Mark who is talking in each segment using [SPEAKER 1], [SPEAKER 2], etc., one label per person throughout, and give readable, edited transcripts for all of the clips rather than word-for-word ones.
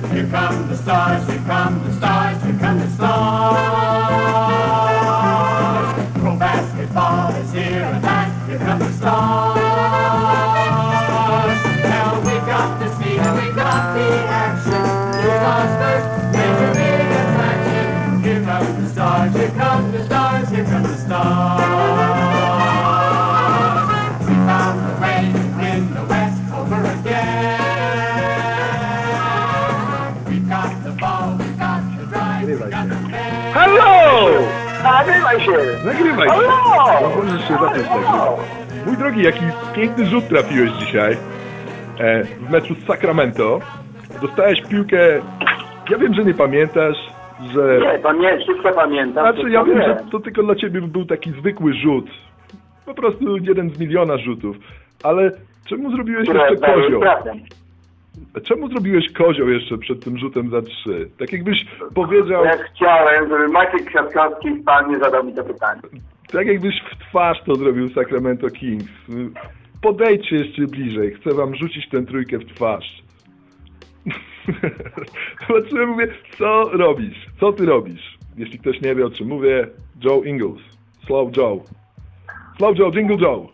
[SPEAKER 1] Here come the stars, here come the stars, here come the stars. Pro basketball is here at last, here come the stars. Now we got the speed, we got the action. Here comes first, major big attraction. Here come the stars, here come the stars, here come the stars. We found the way to win the West over again. We've got the ball, we've got the drive, we've got the man.
[SPEAKER 2] Halo!
[SPEAKER 3] Nagrywaj się!
[SPEAKER 2] Nagrywaj się!
[SPEAKER 3] Halo!
[SPEAKER 2] No, możesz się zacząć nagrywać. Mój drogi, jaki piękny rzut trafiłeś dzisiaj w meczu z Sacramento. Dostałeś piłkę, ja wiem, że nie pamiętasz, że...
[SPEAKER 3] Nie, wszystko pamiętam.
[SPEAKER 2] Znaczy, ja wiem, że to tylko dla ciebie był taki zwykły rzut. Po prostu jeden z miliona rzutów. Ale czemu zrobiłeś jeszcze kozioł? Czemu zrobiłeś kozioł jeszcze przed tym rzutem za 3? Tak jakbyś powiedział...
[SPEAKER 3] Ja chciałem, żeby Maciek Kwiatkowski nie zadał mi to pytanie.
[SPEAKER 2] Tak jakbyś w twarz to zrobił Sacramento Kings. Podejdźcie jeszcze bliżej. Chcę wam rzucić tę trójkę w twarz. Zobaczyłem, mówię, co robisz? Co ty robisz? Jeśli ktoś nie wie, o czym mówię, Joe Ingles. Slow Joe. Slow Joe, Jingle Joe.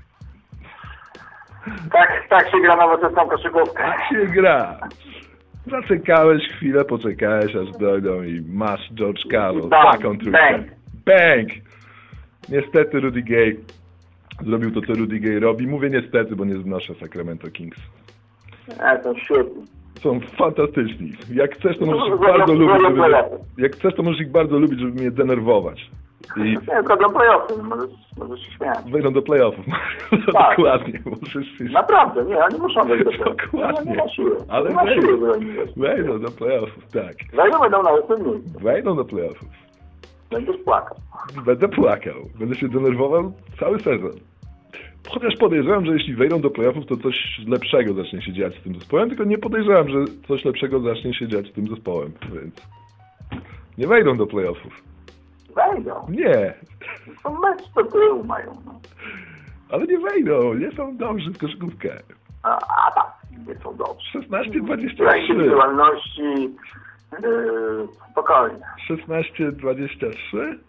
[SPEAKER 3] Tak się gra nowoczesną koszykówkę.
[SPEAKER 2] Tak się gra. Zaczekałeś chwilę, poczekałeś, aż dojdą i masz George Karol. Taką trójkę. Bang! Niestety Rudy Gay zrobił to, co Rudy Gay robi. Mówię niestety, bo nie znoszę Sacramento Kings.
[SPEAKER 3] To świetnie.
[SPEAKER 2] Są fantastyczni. Jak chcesz, to możesz ich bardzo lubić, żeby mnie denerwować.
[SPEAKER 3] Nie, tylko do playoffów, możesz się śmiać.
[SPEAKER 2] Wejdą do playoffów.
[SPEAKER 3] Tak.
[SPEAKER 2] Dokładnie. Możesz się...
[SPEAKER 3] Naprawdę, nie, oni muszą wejść do playoffów.
[SPEAKER 2] Dokładnie.
[SPEAKER 3] Nie ma siły.
[SPEAKER 2] Ale
[SPEAKER 3] nie ma siły,
[SPEAKER 2] wejdą do playoffów, tak.
[SPEAKER 3] Będą na ósmym.
[SPEAKER 2] Wejdą do playoffów.
[SPEAKER 3] Będziesz płakał.
[SPEAKER 2] Będę płakał. Będę się denerwował cały sezon. Chociaż podejrzewam, że jeśli wejdą do playoffów, to coś lepszego zacznie się dziać z tym zespołem, tylko nie podejrzewam, że coś lepszego zacznie się dziać z tym zespołem, więc nie wejdą do playoffów.
[SPEAKER 3] Wejdą.
[SPEAKER 2] Nie.
[SPEAKER 3] To mecz do tyłu mają. No.
[SPEAKER 2] Ale nie wejdą, nie są dobrzy w koszykówkę.
[SPEAKER 3] A tak, nie są dobrzy.
[SPEAKER 2] 16-23.
[SPEAKER 3] Indywidualności spokojnie.
[SPEAKER 2] 16-23?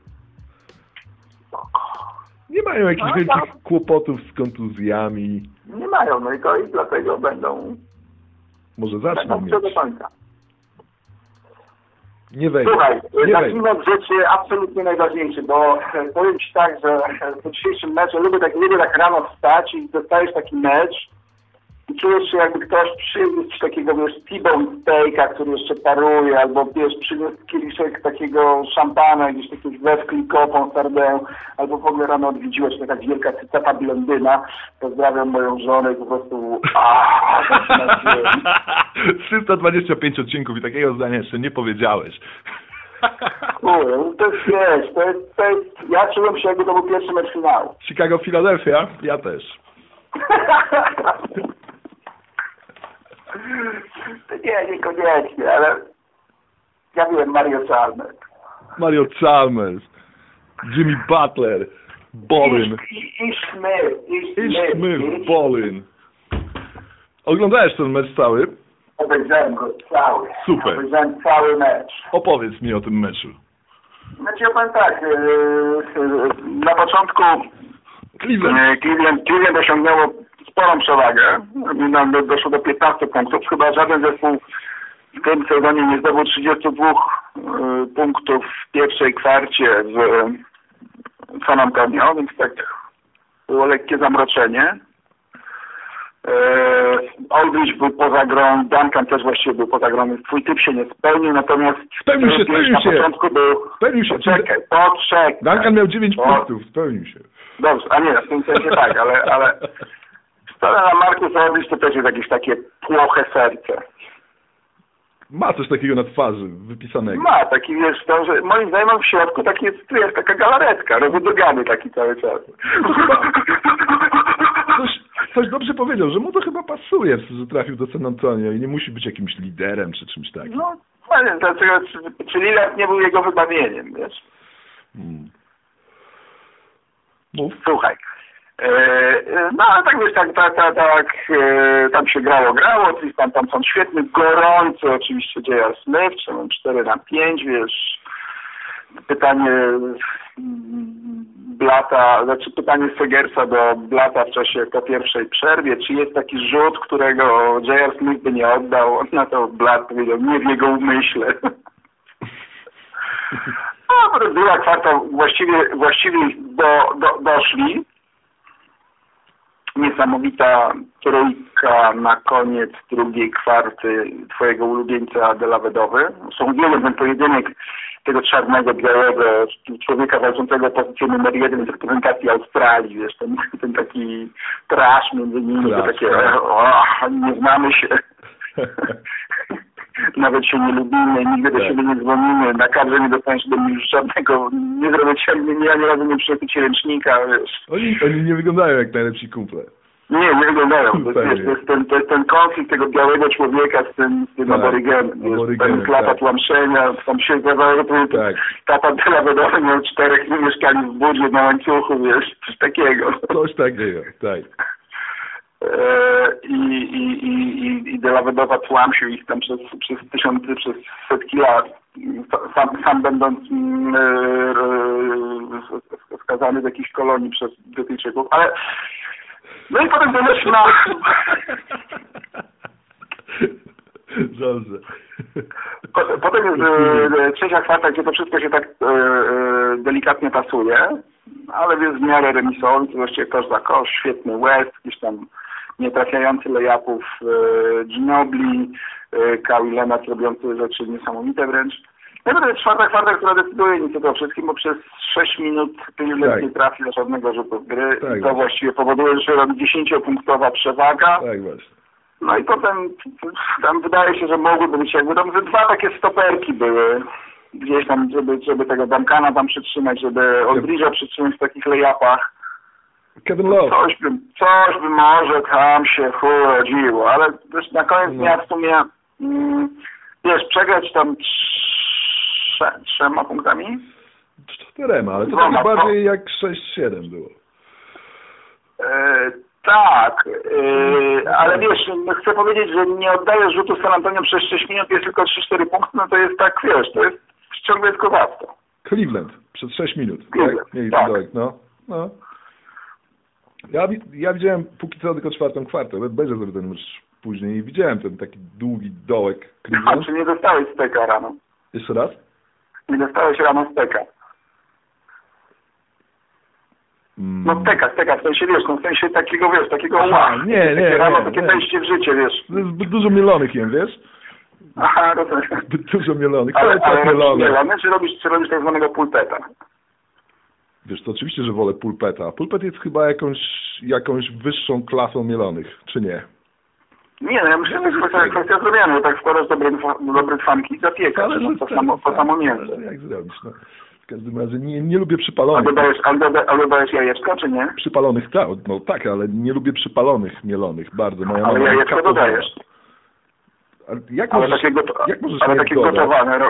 [SPEAKER 2] Nie mają jakichś wielkich kłopotów z kontuzjami.
[SPEAKER 3] Nie mają, no i dlatego będą...
[SPEAKER 2] Może zaczną mieć.
[SPEAKER 3] Do końca.
[SPEAKER 2] Nie wejdą.
[SPEAKER 3] Słuchaj,
[SPEAKER 2] zacznijmy
[SPEAKER 3] od rzeczy absolutnie najważniejszych, bo powiem ci tak, że w dzisiejszym meczu lubię tak rano wstać i dostajesz taki mecz i czujesz się, jakby ktoś przyniósł ci takiego, wiesz, T-bone steaka, który jeszcze paruje, albo wiesz, przyniósł kieliszek takiego szampana, gdzieś takiś wesklikową sardę, albo w ogóle rano odwiedziła się taka wielka cycata blondyna. Pozdrawiam moją żonę i po prostu...
[SPEAKER 2] 325 odcinków i takiego zdania jeszcze nie powiedziałeś.
[SPEAKER 3] Kurde, no to jest, wiesz, to jest... Ja czułem się, jakby to był pierwszy mecz finału.
[SPEAKER 2] Chicago-Philadelphia? Ja też.
[SPEAKER 3] Nie, niekoniecznie, ale ja wiem, Mario Chalmers,
[SPEAKER 2] Jimmy Butler, Bolin.
[SPEAKER 3] I Smith,
[SPEAKER 2] Bolin. Oglądałeś ten mecz cały?
[SPEAKER 3] Obejrzałem go cały.
[SPEAKER 2] Super.
[SPEAKER 3] Obejrzałem cały mecz.
[SPEAKER 2] Opowiedz mi o tym meczu.
[SPEAKER 3] Znaczy ja powiem tak, na początku Cleveland osiągnęło sporą przewagę. Doszło do 15 punktów. Chyba żaden zespół w tym sezonie nie zdobył 32 punktów w pierwszej kwarcie w San Antonio, więc tak było lekkie zamroczenie. Aldridge był poza grą, Duncan też właściwie był poza grą, więc twój typ się nie spełnił, natomiast
[SPEAKER 2] spełnił się.
[SPEAKER 3] Na początku był...
[SPEAKER 2] Spełnił się.
[SPEAKER 3] Poczekaj.
[SPEAKER 2] Duncan miał 9 punktów, spełnił się.
[SPEAKER 3] Dobrze, a nie, w tym sensie tak, ale wcale na Marcus Aldridge to też jest jakieś takie płoche serce.
[SPEAKER 2] Ma coś takiego na twarzy wypisanego.
[SPEAKER 3] Ma, taki wiesz, to, że moim zdaniem w środku taki jest taka galaretka, rozbudowany taki cały czas.
[SPEAKER 2] Coś dobrze powiedział, że mu to chyba pasuje, że trafił do San Antonio i nie musi być jakimś liderem czy czymś takim.
[SPEAKER 3] No, fajnie, dlaczego, czy Lillard nie był jego wybawieniem, wiesz?
[SPEAKER 2] Mów.
[SPEAKER 3] Słuchaj, No ale tak wiesz, tam się grało, tam są świetny, gorący oczywiście J.R. Smith, 4-5, wiesz, pytanie Blata, znaczy pytanie Segersa do Blata w czasie po pierwszej przerwie, czy jest taki rzut, którego J.R. Smith by nie oddał, na to Blat powiedział, nie w jego umyśle. No, druga kwarta właściwie doszli. Niesamowita trójka na koniec drugiej kwarty twojego ulubieńca Delavedowy. Uwielbiam ten pojedynek tego czarnego, białego człowieka walczącego pozycję numer 1 w reprezentacji Australii, wiesz, ten taki trash między nimi, to takie nie znamy się. Nawet się nie lubimy, nigdy do siebie nie dzwonimy, na kadrze nie dostaniesz do mnie już żadnego, nie zrobię ci, ja nie razu nie przyniosę ci ręcznika, wiesz.
[SPEAKER 2] Oni nie wyglądają jak najlepsi kumple.
[SPEAKER 3] Nie wyglądają. To jest ten konflikt tego białego człowieka z tym aborygenem. Ten klapa tłamszenia, tam się zdawało, że tata Delavedowy miał 4 i mieszkali w budzie na łańcuchu, wiesz, coś takiego.
[SPEAKER 2] Coś takiego, tak.
[SPEAKER 3] I Delavedowa tłamsił ich tam przez setki lat, sam będąc skazany z jakiejś kolonii przez Brytyjczyków, ale no i potem doszedł na...
[SPEAKER 2] Dobrze.
[SPEAKER 3] Potem jest trzecia kwarta, gdzie to wszystko się tak delikatnie pasuje, ale jest w miarę remisowy, to właściwie kosz za kosz, świetny West, gdzieś tam nietrafiający layupów Ginobili, Kawhi Leonard robiący rzeczy niesamowite wręcz. No to jest czwarta kwarta, która decyduje nic o tym wszystkim, bo przez 6 minut nie trafi do żadnego rzutu gry.
[SPEAKER 2] Tak,
[SPEAKER 3] i to właściwie powoduje, że się robi 10-punktowa przewaga.
[SPEAKER 2] Tak właśnie.
[SPEAKER 3] No i potem tam wydaje się, że mogłyby być jakby tam ze 2 takie stoperki były. Gdzieś tam, żeby tego Duncana tam przytrzymać, żeby Aldridge'a przytrzymać w takich layupach.
[SPEAKER 2] Kevin Love.
[SPEAKER 3] Coś by może tam się urodziło, ale też na koniec dnia w sumie wiesz, przegrać tam 3 punktami?
[SPEAKER 2] 4, ale to tak bardziej jak 6-7 było.
[SPEAKER 3] Tak, ale wiesz, chcę powiedzieć, że nie oddaję rzutu San Antonio przez 6 minut, jest tylko 3-4 punkty, no to jest tak, wiesz, to jest ciągle kozactwo.
[SPEAKER 2] Cleveland przez 6 minut.
[SPEAKER 3] Cleveland,
[SPEAKER 2] tak. No. Ja widziałem póki co tylko 4. kwartę, będzie zrobił ten mecz później i widziałem ten taki długi dołek Cleveland.
[SPEAKER 3] A czy nie dostałeś steka rano?
[SPEAKER 2] Jeszcze raz?
[SPEAKER 3] Nie dostałeś rano steka. No steka, w sensie wiesz, w sensie takiego, wiesz, takiego
[SPEAKER 2] nie,
[SPEAKER 3] rano takie wejście w życie, wiesz.
[SPEAKER 2] Zbyt dużo mielonych jem, wiesz?
[SPEAKER 3] Aha, rozumiem.
[SPEAKER 2] Zbyt dużo mielonych.
[SPEAKER 3] Ale mielone, czy robisz tak zwanego pulpeta?
[SPEAKER 2] Wiesz, to oczywiście, że wolę pulpeta. Pulpet jest chyba jakąś wyższą klasą mielonych, czy nie?
[SPEAKER 3] Nie, no ja myślę, że to jest kwestia zrobienia, bo tak wkładasz dobre twanki i zapiekasz, to samo mięso.
[SPEAKER 2] Jak zrobić, no. W każdym razie nie lubię przypalonych.
[SPEAKER 3] Albo dajesz jajeczko, czy nie?
[SPEAKER 2] Przypalonych, tak, ale nie lubię przypalonych mielonych, bardzo.
[SPEAKER 3] Ale jajeczko dodajesz.
[SPEAKER 2] Jak możesz
[SPEAKER 3] takie gotowane.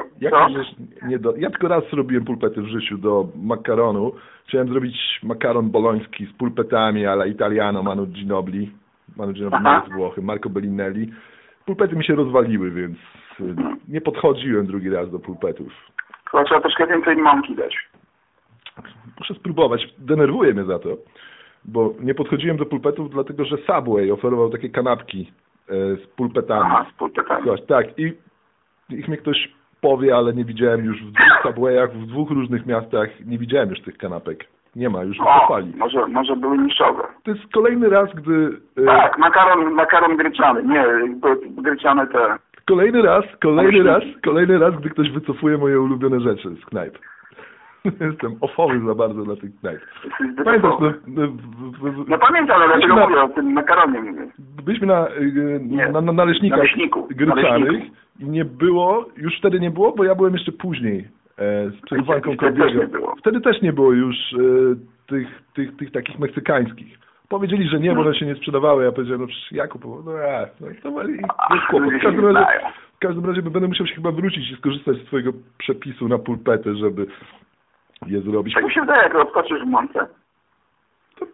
[SPEAKER 2] Ja tylko raz robiłem pulpety w życiu do makaronu. Chciałem zrobić makaron boloński z pulpetami alla Italiano, Manu Ginobili nie z Włochy, Marco Bellinelli. Pulpety mi się rozwaliły, więc nie podchodziłem drugi raz do pulpetów.
[SPEAKER 3] Chyba trzeba troszkę więcej mąki dać.
[SPEAKER 2] Muszę spróbować. Denerwuje mnie za to, bo nie podchodziłem do pulpetów, dlatego że Subway oferował takie kanapki z pulpetami.
[SPEAKER 3] Aha, z pulpetami.
[SPEAKER 2] Tak, i ich mnie ktoś powie, ale nie widziałem już w 2 Subwayach, w 2 różnych miastach, nie widziałem już tych kanapek. Nie ma, już wycofali.
[SPEAKER 3] Może były niszowe.
[SPEAKER 2] To jest kolejny raz, gdy...
[SPEAKER 3] Tak, makaron gryczany, nie, gryczane te...
[SPEAKER 2] Kolejny raz, gdy ktoś wycofuje moje ulubione rzeczy z knajp. Jestem ofowy za bardzo dla tych knajp. Pamiętasz,
[SPEAKER 3] no pamiętam, ale dlaczego mówię o tym makaronie.
[SPEAKER 2] Byliśmy na naleśnikach gryczanych i nie było, już wtedy nie było, bo ja byłem jeszcze później z przerwanką Kobiego. Wtedy też nie było już tych takich meksykańskich. Powiedzieli, że nie, bo one się nie sprzedawały. Ja powiedziałem, no przecież ja kupowałem. To jest kłopot. W każdym razie będę musiał się chyba wrócić i skorzystać z twojego przepisu na pulpety, żeby je zrobić.
[SPEAKER 3] Tak mi się wydaje, jak odskoczysz w mące.
[SPEAKER 2] To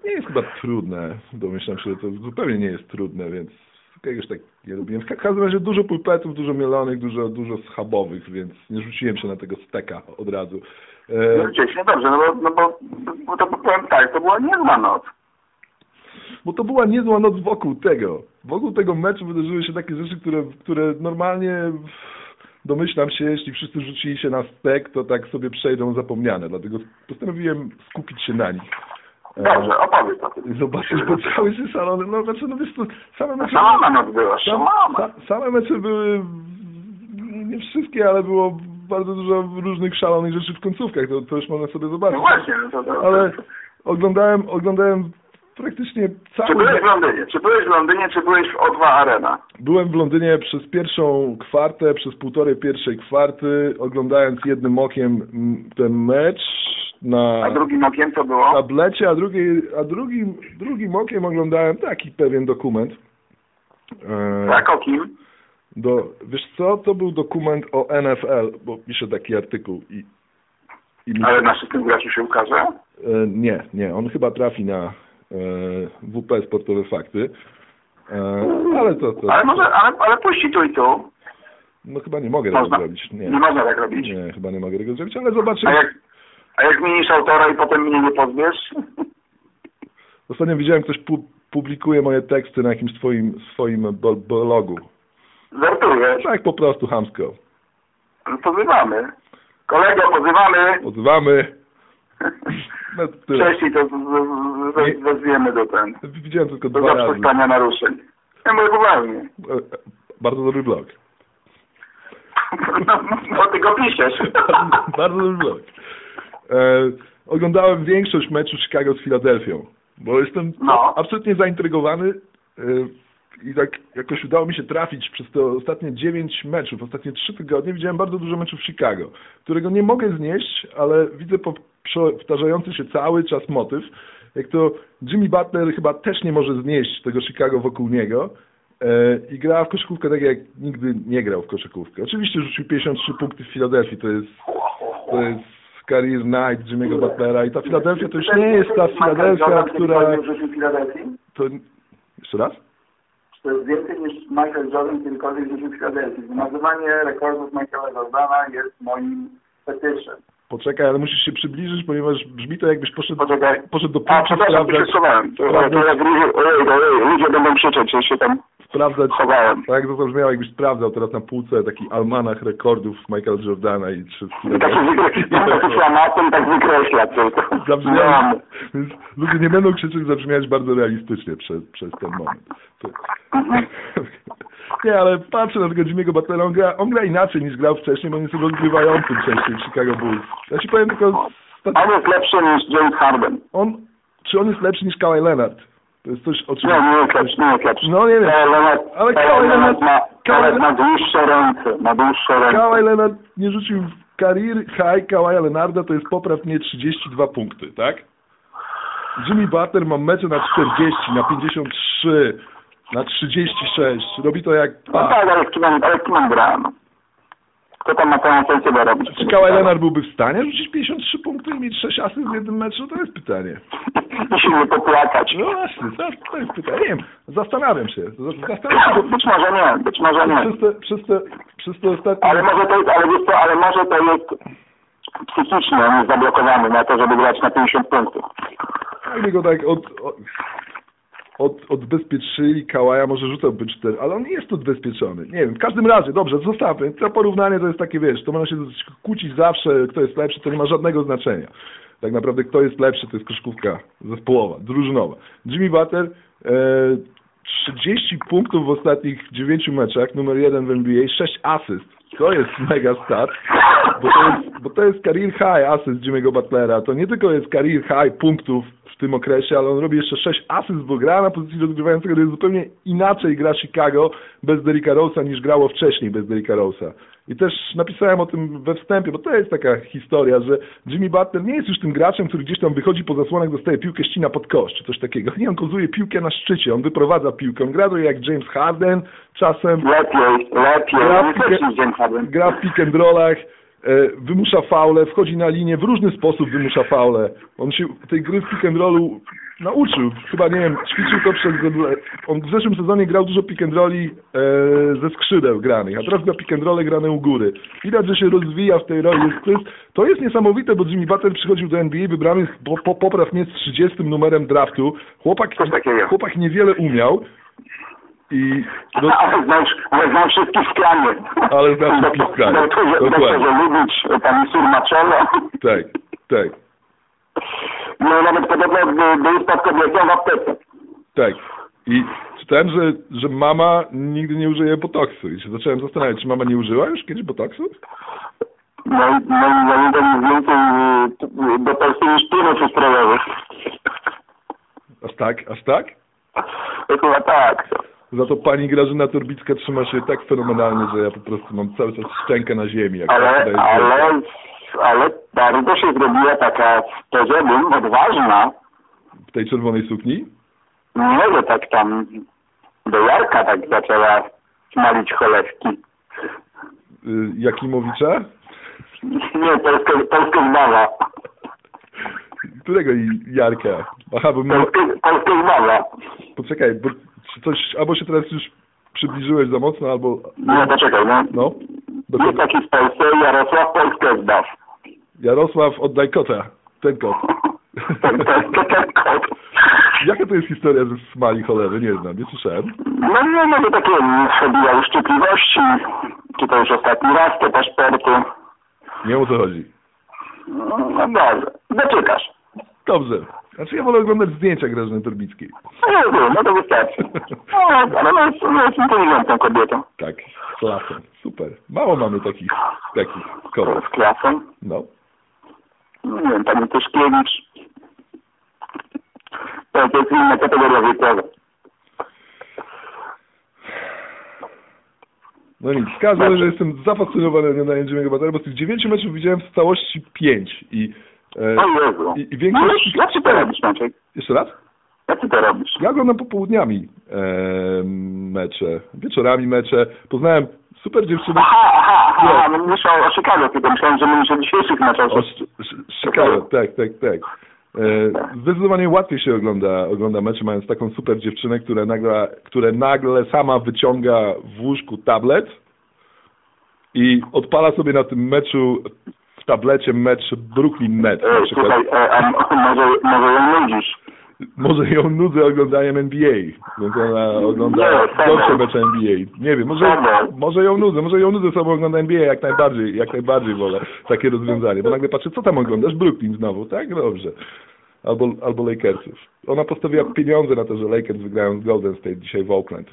[SPEAKER 2] nie jest chyba trudne. Domyślam się, że to zupełnie nie jest trudne, więc jakiegoś tak nie robiłem. W każdym razie dużo pulpetów, dużo mielonych, dużo schabowych, więc nie rzuciłem się na tego steka od razu.
[SPEAKER 3] Rzeczywiście, dobrze, bo to powiem tak, to była niezła noc.
[SPEAKER 2] Bo to była niezła noc wokół tego. Wokół tego meczu wydarzyły się takie rzeczy, które normalnie, domyślam się, jeśli wszyscy rzucili się na stek, to tak sobie przejdą zapomniane. Dlatego postanowiłem skupić się na nich.
[SPEAKER 3] Dobrze, opowiedz o tym.
[SPEAKER 2] Zobaczysz, bo cały się salon, wiesz to, same mecze...
[SPEAKER 3] Szalona noc była, szalona.
[SPEAKER 2] Same mecze były, nie wszystkie, ale było bardzo dużo różnych szalonych rzeczy w końcówkach, to już można sobie zobaczyć.
[SPEAKER 3] No właśnie,
[SPEAKER 2] ale oglądałem praktycznie cały...
[SPEAKER 3] Czy byłeś w Londynie? Czy byłeś w O2 Arena?
[SPEAKER 2] Byłem w Londynie przez pierwszą kwartę, przez półtorej pierwszej kwarty, oglądając jednym okiem ten mecz.
[SPEAKER 3] A drugim okiem co było?
[SPEAKER 2] Na tablecie, a drugim okiem oglądałem taki pewien dokument.
[SPEAKER 3] Tak, o kim?
[SPEAKER 2] Wiesz co, to był dokument o NFL, bo piszę taki artykuł
[SPEAKER 3] Ale na wszystkim graczu się ukaże?
[SPEAKER 2] Nie, on chyba trafi na WP Sportowe Fakty. Ale
[SPEAKER 3] Ale puści tu i tu.
[SPEAKER 2] No chyba nie mogę tego zrobić.
[SPEAKER 3] Nie można tak robić.
[SPEAKER 2] Nie, chyba nie mogę tego zrobić, ale zobaczymy.
[SPEAKER 3] A jak zmienisz autora i potem mnie nie pozwiesz?
[SPEAKER 2] Ostatnio widziałem, ktoś publikuje moje teksty na jakimś swoim blogu.
[SPEAKER 3] Żartujesz?
[SPEAKER 2] Tak po prostu chamsko.
[SPEAKER 3] Pozywamy. Kolego,
[SPEAKER 2] pozywamy. No,
[SPEAKER 3] wcześniej to wezwiemy do ten.
[SPEAKER 2] Widziałem tylko 2 razy. Do
[SPEAKER 3] zaprzestania naruszeń. Ja mówię poważnie.
[SPEAKER 2] Bardzo dobry blog.
[SPEAKER 3] No ty go piszesz.
[SPEAKER 2] Bardzo dobry blog. Oglądałem większość meczu Chicago z Filadelfią, bo jestem absolutnie zaintrygowany i tak jakoś udało mi się trafić przez te ostatnie 9 meczów, ostatnie 3 tygodnie widziałem bardzo dużo meczów Chicago, którego nie mogę znieść, ale widzę powtarzający się cały czas motyw, jak to Jimmy Butler chyba też nie może znieść tego Chicago wokół niego i gra w koszykówkę tak jak nigdy nie grał w koszykówkę. Oczywiście rzucił 53 punkty w Filadelfii, to jest career night Jimmy'ego Butlera i ta Filadelfia to już nie jest ta Filadelfia, która... To... Jeszcze raz?
[SPEAKER 3] To jest więcej niż Michael Jordan kiedykolwiek rzucił w Filadelfii. Nazywanie rekordów Michaela Jordana jest moim fetyszem.
[SPEAKER 2] Poczekaj, ale musisz się przybliżyć, ponieważ brzmi to jakbyś poszedł do półki
[SPEAKER 3] sprawdzać. Ludzie będą krzyczeć, że się tam
[SPEAKER 2] sprawdzać.
[SPEAKER 3] Chowałem.
[SPEAKER 2] Tak jak to zabrzmiało, jakbyś sprawdzał teraz na półce taki almanach rekordów Michaela Jordana i
[SPEAKER 3] taki flamatem tak wykreśla tylko.
[SPEAKER 2] Więc ludzie nie będą krzyczeć, zabrzmiać bardzo realistycznie przez ten moment. Nie, ale patrzę na tego Jimmy'ego Butlera, on gra inaczej niż grał wcześniej, bo on jest rozgrywającym częściej w Chicago Bulls. Ja ci powiem tylko...
[SPEAKER 3] On jest lepszy niż James Harden.
[SPEAKER 2] Czy on jest lepszy niż Kawhi Leonard? To jest coś oczywiste.
[SPEAKER 3] Nie jest lepszy.
[SPEAKER 2] No nie wiem. Ale Kawhi Leonard
[SPEAKER 3] ma dłuższe ręce.
[SPEAKER 2] Kawhi Leonard nie rzucił w career high Kawhi'a Leonarda, to jest poprawnie 32 punkty, tak? Jimmy Butler ma mecze na 40, na 53, na 36. Robi to jak...
[SPEAKER 3] No tak, ale z kim on gra? Kto tam ma tę ofensywę robić?
[SPEAKER 2] Czy Kawhi Leonard byłby w stanie rzucić 53 punkty i mieć 6 asyst w jednym meczu? To jest pytanie.
[SPEAKER 3] I się nie popłakać.
[SPEAKER 2] No właśnie, to jest pytanie. Nie wiem, zastanawiam się.
[SPEAKER 3] Być może nie.
[SPEAKER 2] Przez te ostatnie...
[SPEAKER 3] Ale może to jest psychicznie, on jest zablokowany na to, żeby grać na 50 punktów.
[SPEAKER 2] Jakby go tak odbezpieczyli, Kawaja może rzucałby 4, ale on nie jest odbezpieczony. Nie wiem, w każdym razie, dobrze, zostawmy. To porównanie to jest takie, wiesz, to można się kłócić zawsze, kto jest lepszy, to nie ma żadnego znaczenia. Tak naprawdę kto jest lepszy, to jest koszykówka zespołowa, drużynowa. Jimmy Butler 30 punktów w ostatnich 9 meczach, numer 1 w NBA, 6 asyst. To jest mega stat, bo to jest career high asyst Jimmy'ego Butlera. To nie tylko jest career high punktów w tym okresie, ale on robi jeszcze 6 asyst, bo gra na pozycji rozgrywającego, to jest zupełnie inaczej gra Chicago bez Derricka Rose'a niż grało wcześniej bez Derricka Rose'a. I też napisałem o tym we wstępie, bo to jest taka historia, że Jimmy Butler nie jest już tym graczem, który gdzieś tam wychodzi po zasłonach, dostaje piłkę, ścina pod kosz, czy coś takiego. Nie, on kozuje piłkę na szczycie, on wyprowadza piłkę, on gra jak James Harden, czasem gra w pick and rollach, wymusza faule, wchodzi na linię, w różny sposób wymusza faule. On się tej gry w pick and rollu nauczył. Chyba, nie wiem, ćwiczył to on w zeszłym sezonie grał dużo pick and rolli ze skrzydeł granych, a teraz gra pick and rolle grane u góry. Widać, że się rozwija w tej roli. To jest niesamowite, bo Jimmy Butler przychodził do NBA wybrany popraw mnie z 30 numerem draftu. Chłopak niewiele umiał.
[SPEAKER 3] Ale znam wszystkich w klanie.
[SPEAKER 2] Ale znam wszystkich w klanie.
[SPEAKER 3] Doktorze Lubić, tam Surmaczolo.
[SPEAKER 2] Tak.
[SPEAKER 3] No nawet podobno był spadkobiercą w aptece.
[SPEAKER 2] Tak. I czytałem, że mama nigdy nie użyje botoksu. I się zacząłem zastanawiać, czy mama nie użyła już kiedyś botoksu?
[SPEAKER 3] No i to więcej botoksu niż płynów ustrojowych.
[SPEAKER 2] Aż tak?
[SPEAKER 3] Chyba tak.
[SPEAKER 2] Za to pani Grażyna Torbicka trzyma się tak fenomenalnie, że ja po prostu mam cały czas szczękę na ziemi.
[SPEAKER 3] Ale bardzo się zrobiła taka, powiedziałbym, odważna.
[SPEAKER 2] W tej czerwonej sukni?
[SPEAKER 3] Nie, że tak tam do Jarka tak zaczęła smalić cholewki.
[SPEAKER 2] Jakimowicza?
[SPEAKER 3] Nie, Polskę Zbawa.
[SPEAKER 2] Którego Jarka? Aha, bo
[SPEAKER 3] Polskę Zbawa.
[SPEAKER 2] Poczekaj, bo coś, albo się teraz już przybliżyłeś za mocno, albo...
[SPEAKER 3] Nie, poczekaj, no.
[SPEAKER 2] No?
[SPEAKER 3] Jest taki w Polsce Jarosław Polskę Zbaw.
[SPEAKER 2] Jarosław, oddaj kota. Ten kot.
[SPEAKER 3] Ten kot.
[SPEAKER 2] Jaka to jest historia ze smali cholery? Nie znam, nie słyszałem.
[SPEAKER 3] No to takie przebiła uszczypliwości. Czy to już ostatni raz, te paszporty.
[SPEAKER 2] Nie wiem, o co chodzi.
[SPEAKER 3] No dobrze, doczytasz.
[SPEAKER 2] Dobrze. Znaczy ja wolę oglądać zdjęcia Grażyny Torbickiej.
[SPEAKER 3] No to wystarczy. Ale jest inteligentną kobietą.
[SPEAKER 2] Tak, z klasą. Super. Mało mamy takich kobiet.
[SPEAKER 3] Z klasą?
[SPEAKER 2] No.
[SPEAKER 3] Nie wiem, pani Tyszkiewicz. To jest inna kategoria wiekowa.
[SPEAKER 2] No nic, wskażę, że jestem zafascynowany na Jimmy'ego Butlera, bo z tych 9 meczów widziałem w całości 5 i większość...
[SPEAKER 3] Jak ty to robisz, Maciek?
[SPEAKER 2] Jeszcze raz?
[SPEAKER 3] Jak ty to robisz?
[SPEAKER 2] Ja oglądam popołudniami mecze, wieczorami mecze. Poznałem super dziewczynę.
[SPEAKER 3] Aha, no myślę o Chicago, tylko myślałem, że mówisz o dzisiejszych meczach.
[SPEAKER 2] Chicago, tak. Zdecydowanie łatwiej się ogląda mecze, mając taką super dziewczynę, która nagle sama wyciąga w łóżku tablet i odpala sobie na tym meczu w tablecie mecz Brooklyn Nets na przykład.
[SPEAKER 3] Może ją nudzisz.
[SPEAKER 2] Może ją nudzę oglądaniem NBA, więc ona ogląda gorsze mecze NBA. Nie wiem, może ją nudzę sobie ogląda NBA, jak najbardziej wolę takie rozwiązanie, bo nagle patrzę, co tam oglądasz? Brooklyn znowu, tak? Dobrze. Albo Lakersów. Ona postawiła pieniądze na to, że Lakers wygrają z Golden State dzisiaj w Oakland.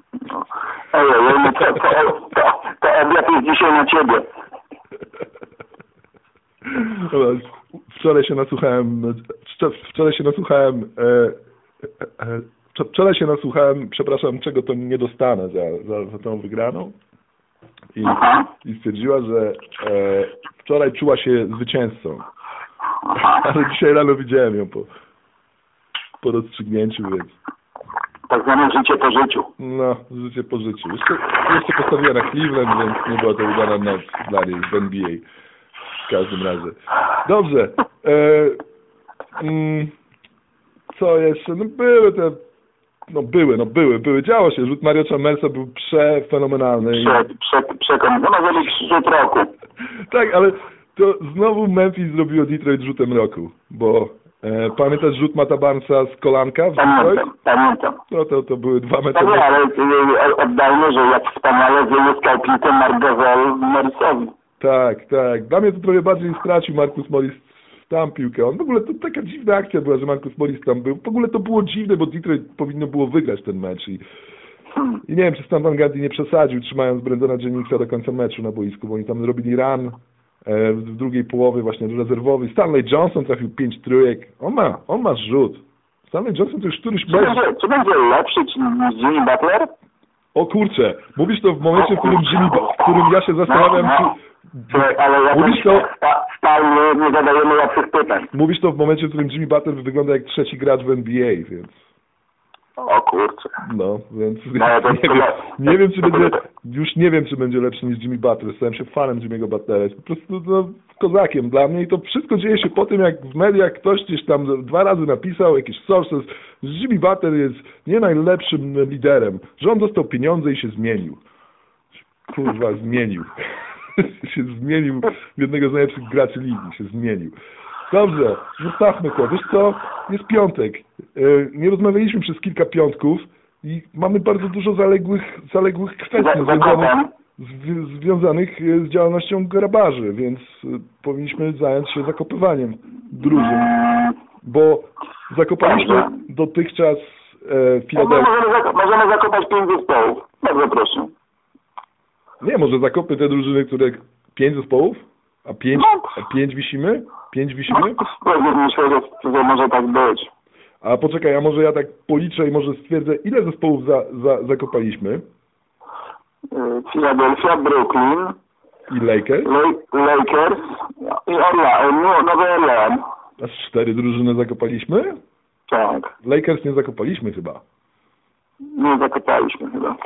[SPEAKER 3] To obiad jest dzisiaj na ciebie.
[SPEAKER 2] Wczoraj się nasłuchałem, przepraszam, czego to nie dostanę za tą wygraną. I stwierdziła, że wczoraj czuła się zwycięzcą. Ale dzisiaj rano widziałem ją po rozstrzygnięciu, więc...
[SPEAKER 3] Tak zwane życie po życiu.
[SPEAKER 2] No, życie po życiu. Jeszcze postawiła na Cleveland, więc nie była to udana noc dla niej w NBA. W każdym razie. Dobrze. Co jeszcze? Były. Działo się. Rzut Mario Chalmersa był przefenomenalny.
[SPEAKER 3] To może być rzut roku. Tak,
[SPEAKER 2] ale to znowu Memphis zrobiło Detroit rzutem roku, bo pamiętasz rzut Mata Barnesa z kolanka w Detroit?
[SPEAKER 3] Pamiętam.
[SPEAKER 2] To były 2 metry.
[SPEAKER 3] No ale oddajmy, że jak wspaniale wyłuskał piłkę Mark Gasol Morrisowi.
[SPEAKER 2] Tak. Dla mnie to trochę bardziej stracił Marcus Morris tam piłkę. W ogóle to taka dziwna akcja była, że Marcus Morris tam był. W ogóle to było dziwne, bo Detroit powinno było wygrać ten mecz i nie wiem, czy Stan Van Gundy nie przesadził, trzymając Brendona Jenningsa do końca meczu na boisku, bo oni tam zrobili run w drugiej połowie właśnie rezerwowy. Stanley Johnson trafił 5 trójek. On ma rzut. Stanley Johnson to już któryś mecz...
[SPEAKER 3] Czy będzie lepszy niż Jimmy Butler?
[SPEAKER 2] O kurczę, mówisz to w momencie, w którym ja się zastanawiam,
[SPEAKER 3] ale ja
[SPEAKER 2] mówisz to...
[SPEAKER 3] nie zadajemy łatwych pytań.
[SPEAKER 2] Mówisz to w momencie, w którym Jimmy Butler wygląda jak trzeci gracz w NBA, więc...
[SPEAKER 3] O kurczę.
[SPEAKER 2] No, więc
[SPEAKER 3] No, to
[SPEAKER 2] nie wiem, czy będzie lepszy niż Jimmy Butler. Stałem się fanem Jimmy'ego Butlera. Jest po prostu kozakiem dla mnie i to wszystko dzieje się po tym, jak w mediach ktoś gdzieś tam 2 razy napisał, jakieś sources, że Jimmy Butler jest nie najlepszym liderem, że on dostał pieniądze i się zmienił. Kurwa, zmienił. się zmienił w jednego z najlepszych graczy ligi. Się zmienił. Dobrze, zostawmy to. Wiesz co? Jest piątek. Nie rozmawialiśmy przez kilka piątków i mamy bardzo dużo zaległych kwestii związanych z działalnością grabarzy, więc powinniśmy zająć się zakopywaniem drużyn, bo zakopaliśmy dotychczas
[SPEAKER 3] Możemy zakopać 5 zespołów. Bardzo proszę.
[SPEAKER 2] Nie, może zakopy te drużyny, które 5 zespołów? A 5 wisimy? 5 wisimy?
[SPEAKER 3] Myślę, że może tak być.
[SPEAKER 2] A poczekaj, a może ja tak policzę i może stwierdzę, ile zespołów zakopaliśmy?
[SPEAKER 3] Philadelphia, Brooklyn
[SPEAKER 2] i Lakers
[SPEAKER 3] i Nowy Orlean.
[SPEAKER 2] Aż 4 drużyny zakopaliśmy?
[SPEAKER 3] Tak.
[SPEAKER 2] Lakers nie zakopaliśmy chyba.
[SPEAKER 3] Nie zakopaliśmy chyba.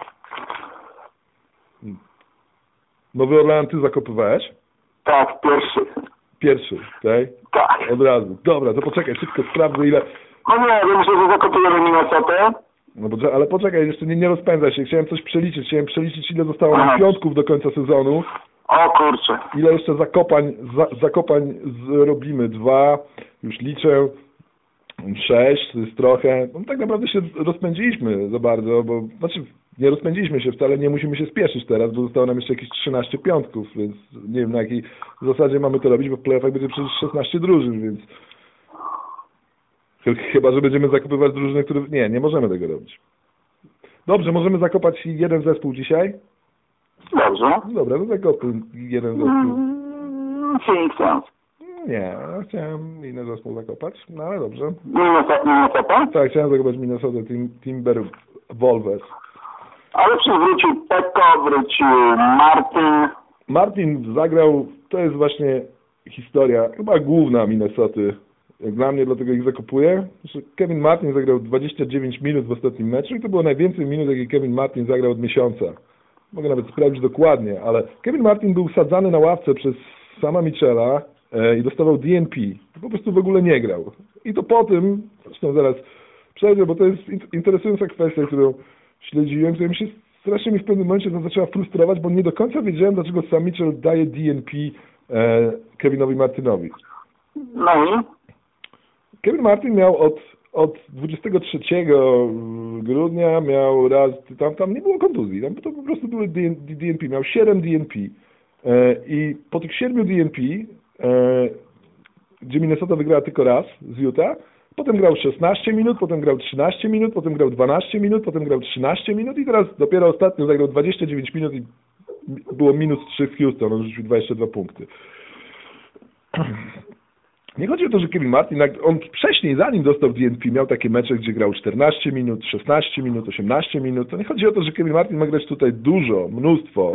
[SPEAKER 2] Nowy Orlean ty zakopywałeś?
[SPEAKER 3] Tak,
[SPEAKER 2] Pierwszy, tak?
[SPEAKER 3] Tak.
[SPEAKER 2] Od razu. Dobra, to poczekaj, szybko sprawdzę ile...
[SPEAKER 3] No nie, myślę, że zakopujemy Minnesotę.
[SPEAKER 2] No ale poczekaj, jeszcze nie rozpędzaj się. Chciałem coś przeliczyć. Chciałem przeliczyć, ile zostało nam piątków do końca sezonu.
[SPEAKER 3] O kurczę.
[SPEAKER 2] Ile jeszcze zakopań zrobimy? 2, już liczę. 6, to jest trochę. No, tak naprawdę się rozpędziliśmy za bardzo, bo znaczy nie rozpędziliśmy się wcale, nie musimy się spieszyć teraz, bo zostało nam jeszcze jakieś 13 piątków, więc nie wiem na jakiej zasadzie mamy to robić, bo w playoffach będzie przecież 16 drużyn, więc chyba, że będziemy zakopywać drużyny, które... Nie możemy tego robić. Dobrze, możemy zakopać jeden zespół dzisiaj?
[SPEAKER 3] Dobrze.
[SPEAKER 2] Dobra, to zakopuj jeden zespół.
[SPEAKER 3] Phoenix Suns.
[SPEAKER 2] Nie, ja chciałem inny zespół zakopać, no ale dobrze.
[SPEAKER 3] Minnesota?
[SPEAKER 2] Tak, chciałem zakopać Minnesota Timberwolves.
[SPEAKER 3] Ale przywrócił Peko, wrócił Martin.
[SPEAKER 2] Martin zagrał, to jest właśnie historia chyba główna Minnesoty. Jak dla mnie, dlatego ich zakopuję. Kevin Martin zagrał 29 minut w ostatnim meczu i to było najwięcej minut, jakie Kevin Martin zagrał od miesiąca. Mogę nawet sprawdzić dokładnie, ale Kevin Martin był sadzany na ławce przez Sama Mitchella i dostawał DNP. Po prostu w ogóle nie grał. I to po tym, zresztą zaraz przejdę, bo to jest interesująca kwestia, którą śledziłem, która strasznie mi w pewnym momencie to zaczęła frustrować, bo nie do końca wiedziałem, dlaczego Sam Mitchell daje DNP Kevinowi Martinowi.
[SPEAKER 3] No i?
[SPEAKER 2] Kevin Martin miał od 23 grudnia miał raz, tam nie było kontuzji, tam to po prostu były DNP, miał 7 DNP i po tych 7 DNP, gdzie Minnesota wygrała tylko raz z Utah, potem grał 16 minut, potem grał 13 minut, potem grał 12 minut, potem grał 13 minut i teraz dopiero ostatnio zagrał 29 minut i było -3 w Houston, on rzucił 22 punkty. Nie chodzi o to, że Kevin Martin, on wcześniej, zanim dostał DNP, miał takie mecze, gdzie grał 14 minut, 16 minut, 18 minut. To nie chodzi o to, że Kevin Martin ma grać tutaj dużo, mnóstwo,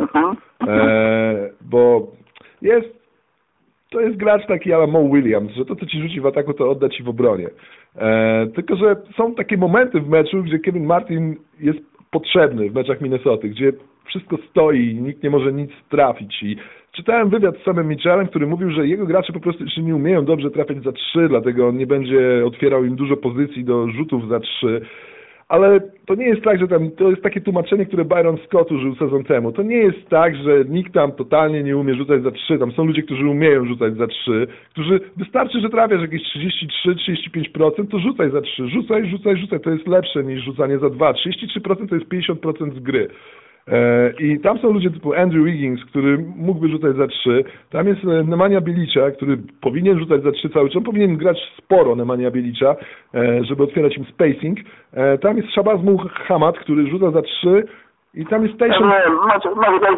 [SPEAKER 2] bo to jest gracz taki a la Mo Williams, że to, co ci rzuci w ataku, to odda ci w obronie. Tylko, że są takie momenty w meczu, gdzie Kevin Martin jest potrzebny w meczach Minnesoty, gdzie wszystko stoi i nikt nie może nic trafić. I czytałem wywiad z samym Mitchellem, który mówił, że jego gracze po prostu jeszcze nie umieją dobrze trafiać za 3, dlatego on nie będzie otwierał im dużo pozycji do rzutów za 3. Ale to nie jest tak, że to jest takie tłumaczenie, które Byron Scott użył sezon temu. To nie jest tak, że nikt tam totalnie nie umie rzucać za 3. Tam są ludzie, którzy umieją rzucać za 3, którzy wystarczy, że trafiasz jakieś 33-35%, to rzucaj za 3. Rzucaj. To jest lepsze niż rzucanie za 2. 33% to jest 50% z gry. I tam są ludzie typu Andrew Wiggins, który mógłby rzucać za 3. Tam jest Nemanja Bjelica, który powinien rzucać za 3 cały czas. On powinien grać sporo Nemanja Bjelica, żeby otwierać im spacing. Tam jest Shabazz Muhammad, który rzuca za 3. I tam jest Station...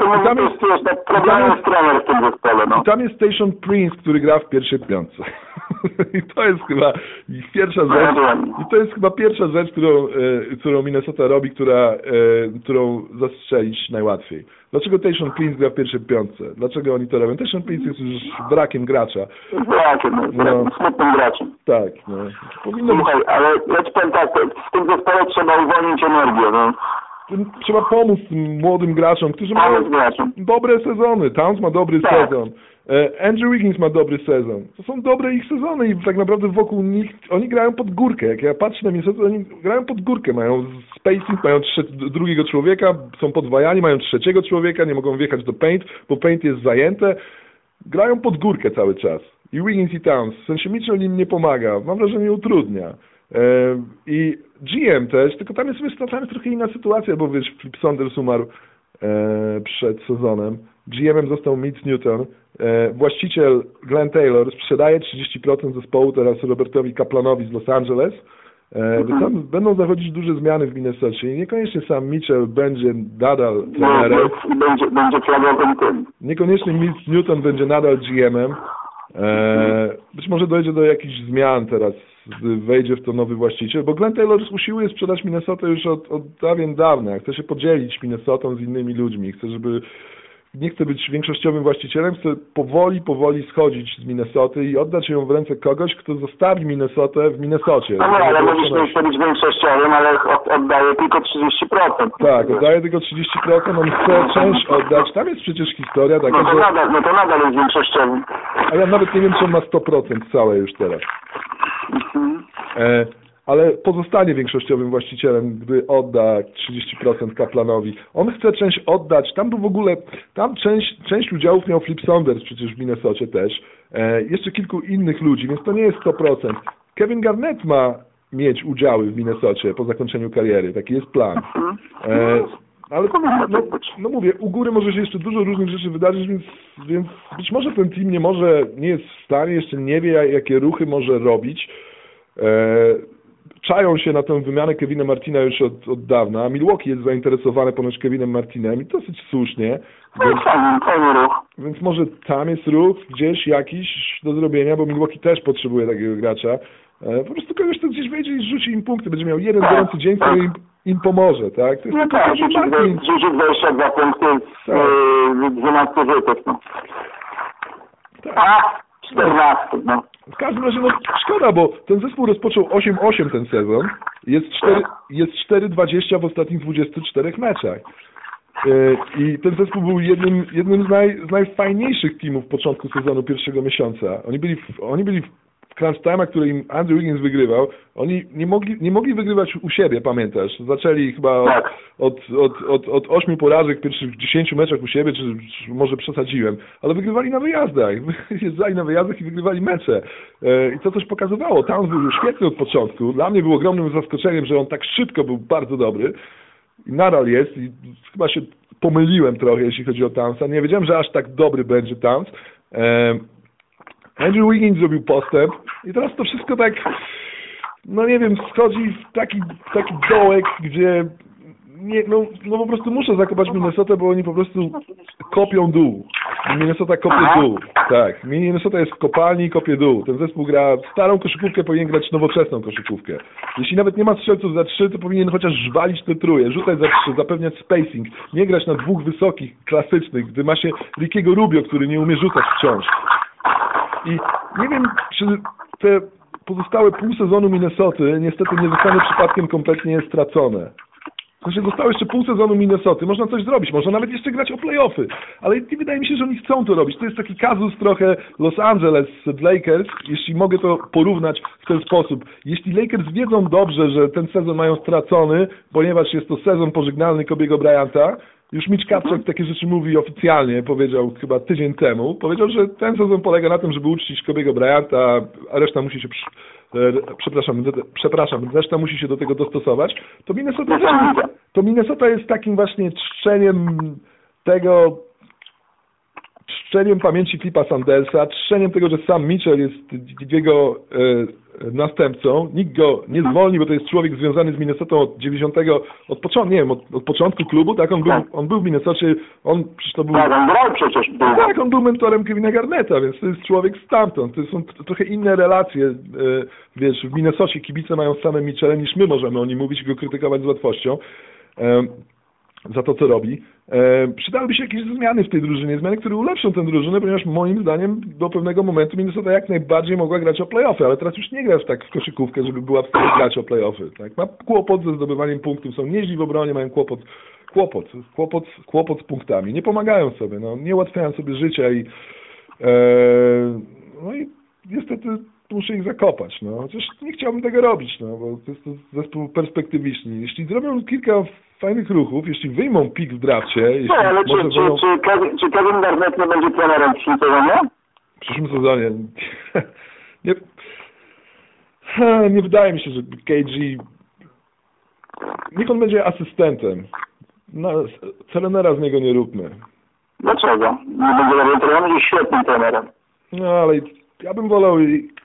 [SPEAKER 2] I tam jest Station Prince, który gra w pierwszej piątce. I to jest chyba pierwsza rzecz, którą Minnesota robi, którą zastrzelić najłatwiej. Dlaczego Tayshaun Prince gra w pierwszej piątce? Dlaczego oni to robią? Tayshaun Prince jest już brakiem gracza.
[SPEAKER 3] Smutnym graczem.
[SPEAKER 2] Tak, no.
[SPEAKER 3] Słuchaj, ale ja ci powiem tak, w tym zespole trzeba uwolnić energię, no.
[SPEAKER 2] Trzeba pomóc tym młodym graczom, którzy mają dobre sezony. Towns ma dobry sezon. Andrew Wiggins ma dobry sezon. To są dobre ich sezony i tak naprawdę wokół nich oni grają pod górkę. Jak ja patrzę na Minnesota, oni grają pod górkę. Mają spacing, mają drugiego człowieka, są podwajani, mają trzeciego człowieka, nie mogą wjechać do paint, bo paint jest zajęte. Grają pod górkę cały czas. I Wiggins i Towns. W sensie Mitchell im nie pomaga. Mam wrażenie, utrudnia. I GM też, tylko tam jest trochę inna sytuacja, bo wiesz, Flip Saunders umarł przed sezonem. GM-em został Mitch Newton. Właściciel Glenn Taylor sprzedaje 30% zespołu teraz Robertowi Kaplanowi z Los Angeles. Tam będą zachodzić duże zmiany w Minnesocie i niekoniecznie sam Mitchell będzie nadal trenerem.
[SPEAKER 3] Będzie flagowym tym.
[SPEAKER 2] Niekoniecznie Mitch Newton będzie nadal GM-em. Być może dojdzie do jakichś zmian teraz, gdy wejdzie w to nowy właściciel, bo Glenn Taylor usiłuje sprzedać Minnesotę już od dawien dawna. Chce się podzielić Minnesotą z innymi ludźmi. Nie chce być większościowym właścicielem, chce powoli schodzić z Minnesoty i oddać ją w ręce kogoś, kto zostawi Minnesotę w Minnesocie.
[SPEAKER 3] No ale mówisz, że chce być większościowym, ale oddaje tylko 30%.
[SPEAKER 2] Tak, oddaje tylko 30%, on chce część oddać. Tam jest przecież historia taka,
[SPEAKER 3] to nadal jest większościowym.
[SPEAKER 2] A ja nawet nie wiem, czy on ma 100% całe już teraz. Ale pozostanie większościowym właścicielem, gdy odda 30% Kaplanowi. On chce część oddać, tam część udziałów miał Flip Saunders przecież w Minnesocie też, jeszcze kilku innych ludzi, więc to nie jest 100%. Kevin Garnett ma mieć udziały w Minnesocie po zakończeniu kariery, taki jest plan. Ale no mówię, u góry może się jeszcze dużo różnych rzeczy wydarzyć, więc być może ten team nie jest w stanie, jeszcze nie wie, jakie ruchy może robić. Czają się na tę wymianę Kevina Martina już od dawna. Milwaukee jest zainteresowane ponoć Kevinem Martinem i dosyć słusznie. Więc może tam jest ruch gdzieś jakiś do zrobienia, bo Milwaukee też potrzebuje takiego gracza. Po prostu kogoś, kto gdzieś wejdzie i rzuci im punkty. Będzie miał jeden gorący dzień, który im pomoże, tak? To jest
[SPEAKER 3] rzucić 22 punkty z 12 rzutów. Tak. 14, no.
[SPEAKER 2] W każdym razie, szkoda, bo ten zespół rozpoczął 8-8 ten sezon. Jest 4-20 w ostatnich 24 meczach. I ten zespół był jednym z najfajniejszych teamów w początku sezonu pierwszego miesiąca. Oni byli w crunch time'ach, które im Andrew Wiggins wygrywał. Oni nie mogli wygrywać u siebie, pamiętasz? Zaczęli chyba od 8 porażek w pierwszych 10 meczach u siebie, czy może przesadziłem, ale wygrywali na wyjazdach. Jeżdżali na wyjazdach i wygrywali mecze. I to coś pokazywało. Towns był już świetny od początku. Dla mnie było ogromnym zaskoczeniem, że on tak szybko był bardzo dobry. I nadal jest. I chyba się pomyliłem trochę, jeśli chodzi o Townsa. Nie wiedziałem, że aż tak dobry będzie Towns. Andrew Wiggins zrobił postęp i teraz to wszystko tak, nie wiem, schodzi w taki dołek, gdzie po prostu muszę zakopać Minnesotę, bo oni po prostu kopią dół. Minnesota kopie dół. Tak, Minnesota jest w kopalni i kopie dół. Ten zespół gra starą koszykówkę, powinien grać nowoczesną koszykówkę. Jeśli nawet nie ma strzelców za 3, to powinien chociaż żwalić te truje, rzucać za 3, zapewniać spacing, nie grać na dwóch wysokich, klasycznych, gdy ma się Rickiego Rubio, który nie umie rzucać wciąż. I nie wiem, czy te pozostałe pół sezonu Minnesoty niestety nie zostanie przypadkiem kompletnie stracone. Znaczy zostało jeszcze pół sezonu Minnesoty, można coś zrobić, można nawet jeszcze grać o play-offy, ale nie wydaje mi się, że oni chcą to robić. To jest taki kazus trochę Los Angeles z Lakers, jeśli mogę to porównać w ten sposób. Jeśli Lakers wiedzą dobrze, że ten sezon mają stracony, ponieważ jest to sezon pożegnalny Kobiego Bryanta, już Mitch Kupchak takie rzeczy mówi oficjalnie, powiedział chyba tydzień temu, powiedział, że ten sezon polega na tym, żeby uczcić Kobiego Bryanta, a reszta musi się reszta musi się do tego dostosować, to Minnesota jest takim właśnie czczeniem pamięci Flipa Saundersa, czczeniem tego, że sam Mitchell jest w jego następcą, nikt go nie zwolni, bo to jest człowiek związany z Minnesotą od początku, nie wiem, od początku klubu, tak? On był w Minnesocie, przecież to był...
[SPEAKER 3] Tak, on grał przecież.
[SPEAKER 2] Tak, on był mentorem Kevina Garnetta, więc to jest człowiek stamtąd. To są trochę inne relacje, wiesz, w Minnesocie kibice mają same Mitchelle niż my możemy o nim mówić i go krytykować z łatwością za to, co robi. Przydałyby się jakieś zmiany w tej drużynie, zmiany, które ulepszą tę drużynę, ponieważ moim zdaniem do pewnego momentu Minnesota jak najbardziej mogła grać o play-offy, ale teraz już nie gra tak w koszykówkę, żeby była w stanie grać o play-offy. Tak? Ma kłopot ze zdobywaniem punktów, są nieźli w obronie, mają kłopot z punktami, nie pomagają sobie, nie ułatwiają sobie życia i niestety muszę ich zakopać, chociaż nie chciałbym tego robić, bo to jest to zespół perspektywiczny. Jeśli zrobią kilka fajnych ruchów, jeśli wyjmą pik w drafcie...
[SPEAKER 3] ale czy Kevin Garnett nie będzie trenerem w przyszłym sezonie?
[SPEAKER 2] W przyszłym sezonie? Nie wydaje mi się, że KG... Niech on będzie asystentem. Trenera z niego nie róbmy. Dlaczego?
[SPEAKER 3] Będzie świetnym trenerem.
[SPEAKER 2] Ale ja bym wolał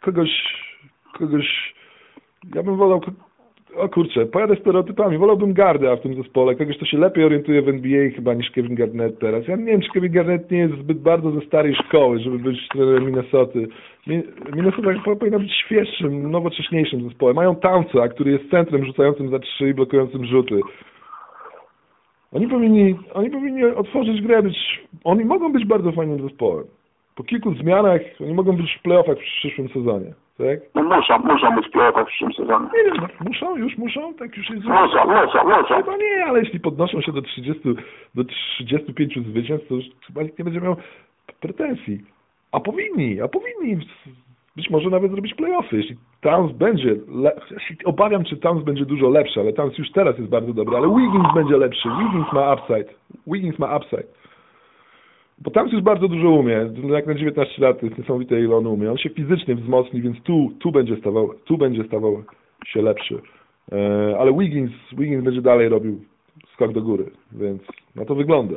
[SPEAKER 2] o kurczę, pojadę stereotypami, wolałbym gardę w tym zespole, kogoś, kto się lepiej orientuje w NBA chyba niż Kevin Garnett teraz. Ja nie wiem, czy Kevin Garnett nie jest zbyt bardzo ze starej szkoły, żeby być trenerem Minnesoty. Minnesota powinna być świeższym, nowocześniejszym zespołem. Mają Townsa, który jest centrem rzucającym za 3 i blokującym rzuty. Oni powinni otworzyć grę, oni mogą być bardzo fajnym zespołem. Po kilku zmianach oni mogą być w playoffach w przyszłym sezonie, tak?
[SPEAKER 3] Muszą być w playoffach w przyszłym sezonie.
[SPEAKER 2] Nie wiem, muszą? Tak już jest.
[SPEAKER 3] Muszą.
[SPEAKER 2] Chyba nie, ale jeśli podnoszą się do 35 zwycięstw, to już chyba nikt nie będzie miał pretensji. A powinni być może nawet zrobić playoffy. Jeśli Towns będzie, obawiam, czy Towns będzie dużo lepszy, ale Towns już teraz jest bardzo dobry, ale Wiggins będzie lepszy. Wiggins ma upside. Bo Towns już bardzo dużo umie, jak na 19 lat, to jest niesamowite, ile on umie. On się fizycznie wzmocni, więc tu będzie stawał się lepszy. Ale Wiggins będzie dalej robił skok do góry, więc na to wygląda.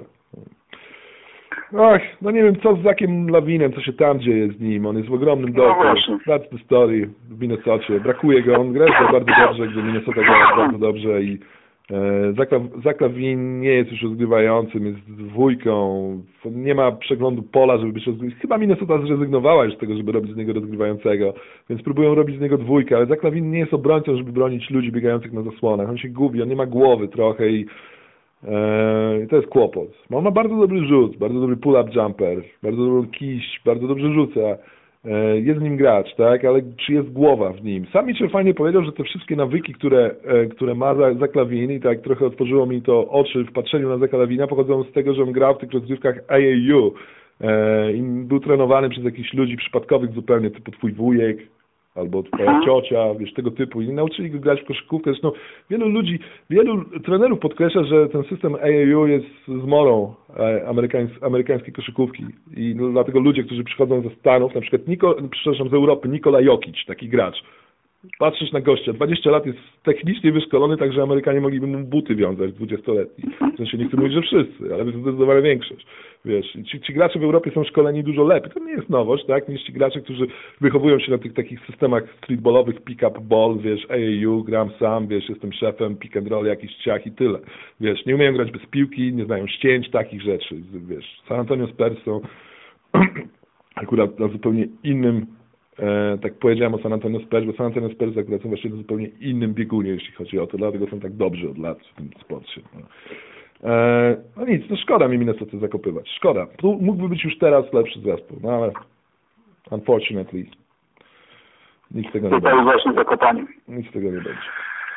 [SPEAKER 2] Nie wiem, co z Zachem Lavinem, co się tam dzieje z nim. On jest w ogromnym dołku. That's the story w Minnesocie. Brakuje go, on gra bardzo dobrze, gdy Minnesota gra bardzo dobrze i Zach Lavine nie jest już rozgrywającym, jest dwójką, nie ma przeglądu pola, żeby być rozgrywającym. Chyba Minnesota zrezygnowała już z tego, żeby robić z niego rozgrywającego, więc próbują robić z niego dwójkę, ale Zach Lavine nie jest obrońcą, żeby bronić ludzi biegających na zasłonach. On się gubi, on nie ma głowy trochę i to jest kłopot. On ma bardzo dobry rzut, bardzo dobry pull-up jumper, bardzo dobrą kiść, bardzo dobrze rzuca. Jest w nim gracz, tak? Ale czy jest głowa w nim? Sam Mitchell fajnie powiedział, że te wszystkie nawyki, które ma Zach Lavine i tak trochę otworzyło mi to oczy w patrzeniu na Zacha Lavina, pochodzą z tego, że on grał w tych rozgrywkach AAU i był trenowany przez jakichś ludzi przypadkowych zupełnie, typu twój wujek albo twoja ciocia, wiesz, tego typu. I nauczyli go grać w koszykówkę. Zresztą wielu trenerów podkreśla, że ten system AAU jest zmorą amerykańskiej koszykówki. I dlatego ludzie, którzy przychodzą ze Stanów, na przykład z Europy, Nikola Jokic, taki gracz. Patrzysz na gościa, 20 lat jest technicznie wyszkolony, tak że Amerykanie mogliby mu buty wiązać 20-letni. W sensie nie chcę mówić, że wszyscy, ale zdecydowanie większość. Wiesz, ci gracze w Europie są szkoleni dużo lepiej. To nie jest nowość, tak? Niż ci gracze, którzy wychowują się na tych takich systemach streetballowych, pick-up ball, wiesz, AAU, gram sam, wiesz, jestem szefem, pick and roll, jakiś ciach i tyle. Wiesz, nie umieją grać bez piłki, nie znają ścięć, takich rzeczy. Wiesz, San Antonio Spurs są akurat na zupełnie innym, tak powiedziałem o San Antonio Spurs, bo San Antonio Spurs akurat są właśnie na zupełnie innym biegunie, jeśli chodzi o to, dlatego są tak dobrzy od lat w tym sporcie. No nic, szkoda mi Minnesota zakopywać. Szkoda. Tu mógłby być już teraz lepszy zespół, no ale unfortunately nic z tego nie będzie.
[SPEAKER 3] Właśnie zakopanie.
[SPEAKER 2] Nic z tego nie będzie.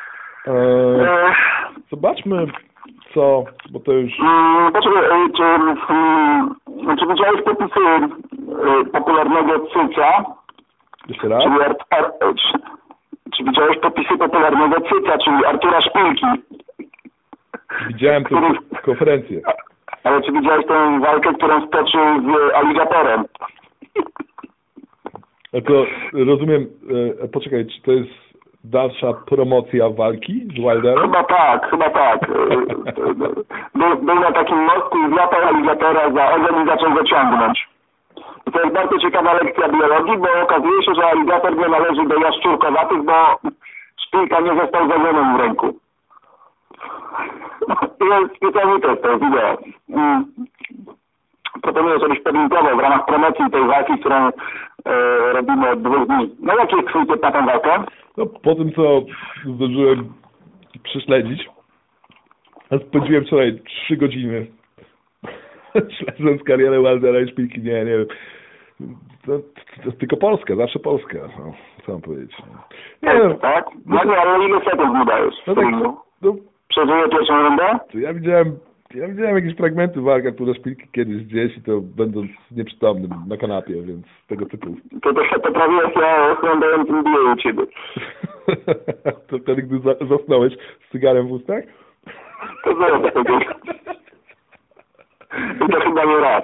[SPEAKER 2] Zobaczmy co, bo to już...
[SPEAKER 3] Poczekaj, czy widziałeś popisy popularnego Cyca?
[SPEAKER 2] Jeszcze raz?
[SPEAKER 3] Czy widziałeś popisy popularnego Cyca, czyli Artura Szpilki?
[SPEAKER 2] Widziałem tę konferencję.
[SPEAKER 3] Ale czy widziałeś tę walkę, którą stoczył z aligatorem?
[SPEAKER 2] To rozumiem, poczekaj, czy to jest dalsza promocja walki z Wilderem?
[SPEAKER 3] Chyba tak. Był na takim mostku i złapał aligatora za ogon i zaczął go ciągnąć. I to jest bardzo ciekawa lekcja biologii, bo okazuje się, że aligator nie należy do jaszczurkowatych, bo szpilka nie został zagłębiony w ręku. Jest niesamowite to wideo. Proponuję, żebyś podlinkował w ramach promocji tej walki, którą robimy od 2 dni. No jaki jest twój typ na tę walkę?
[SPEAKER 2] No po tym, co zdążyłem prześledzić, spędziłem wczoraj 3 godziny śledząc karierę Wildera i szpilki, nie wiem. To tylko Polska, zawsze Polska, no, co mam powiedzieć. Nie, no,
[SPEAKER 3] tak? No nie, ale ile sekund mu dajesz?
[SPEAKER 2] No tak, no,
[SPEAKER 3] przeżyję pierwszą rundę?
[SPEAKER 2] Ja widziałem jakieś fragmenty walk Artura Szpilki kiedyś gdzieś i to będąc nieprzytomnym na kanapie, więc tego typu.
[SPEAKER 3] To prawie jak ja oglądającym biję u ciebie.
[SPEAKER 2] To wtedy, gdy zasnąłeś z cygarem w ustach?
[SPEAKER 3] To zero tego. I to chyba nie raz.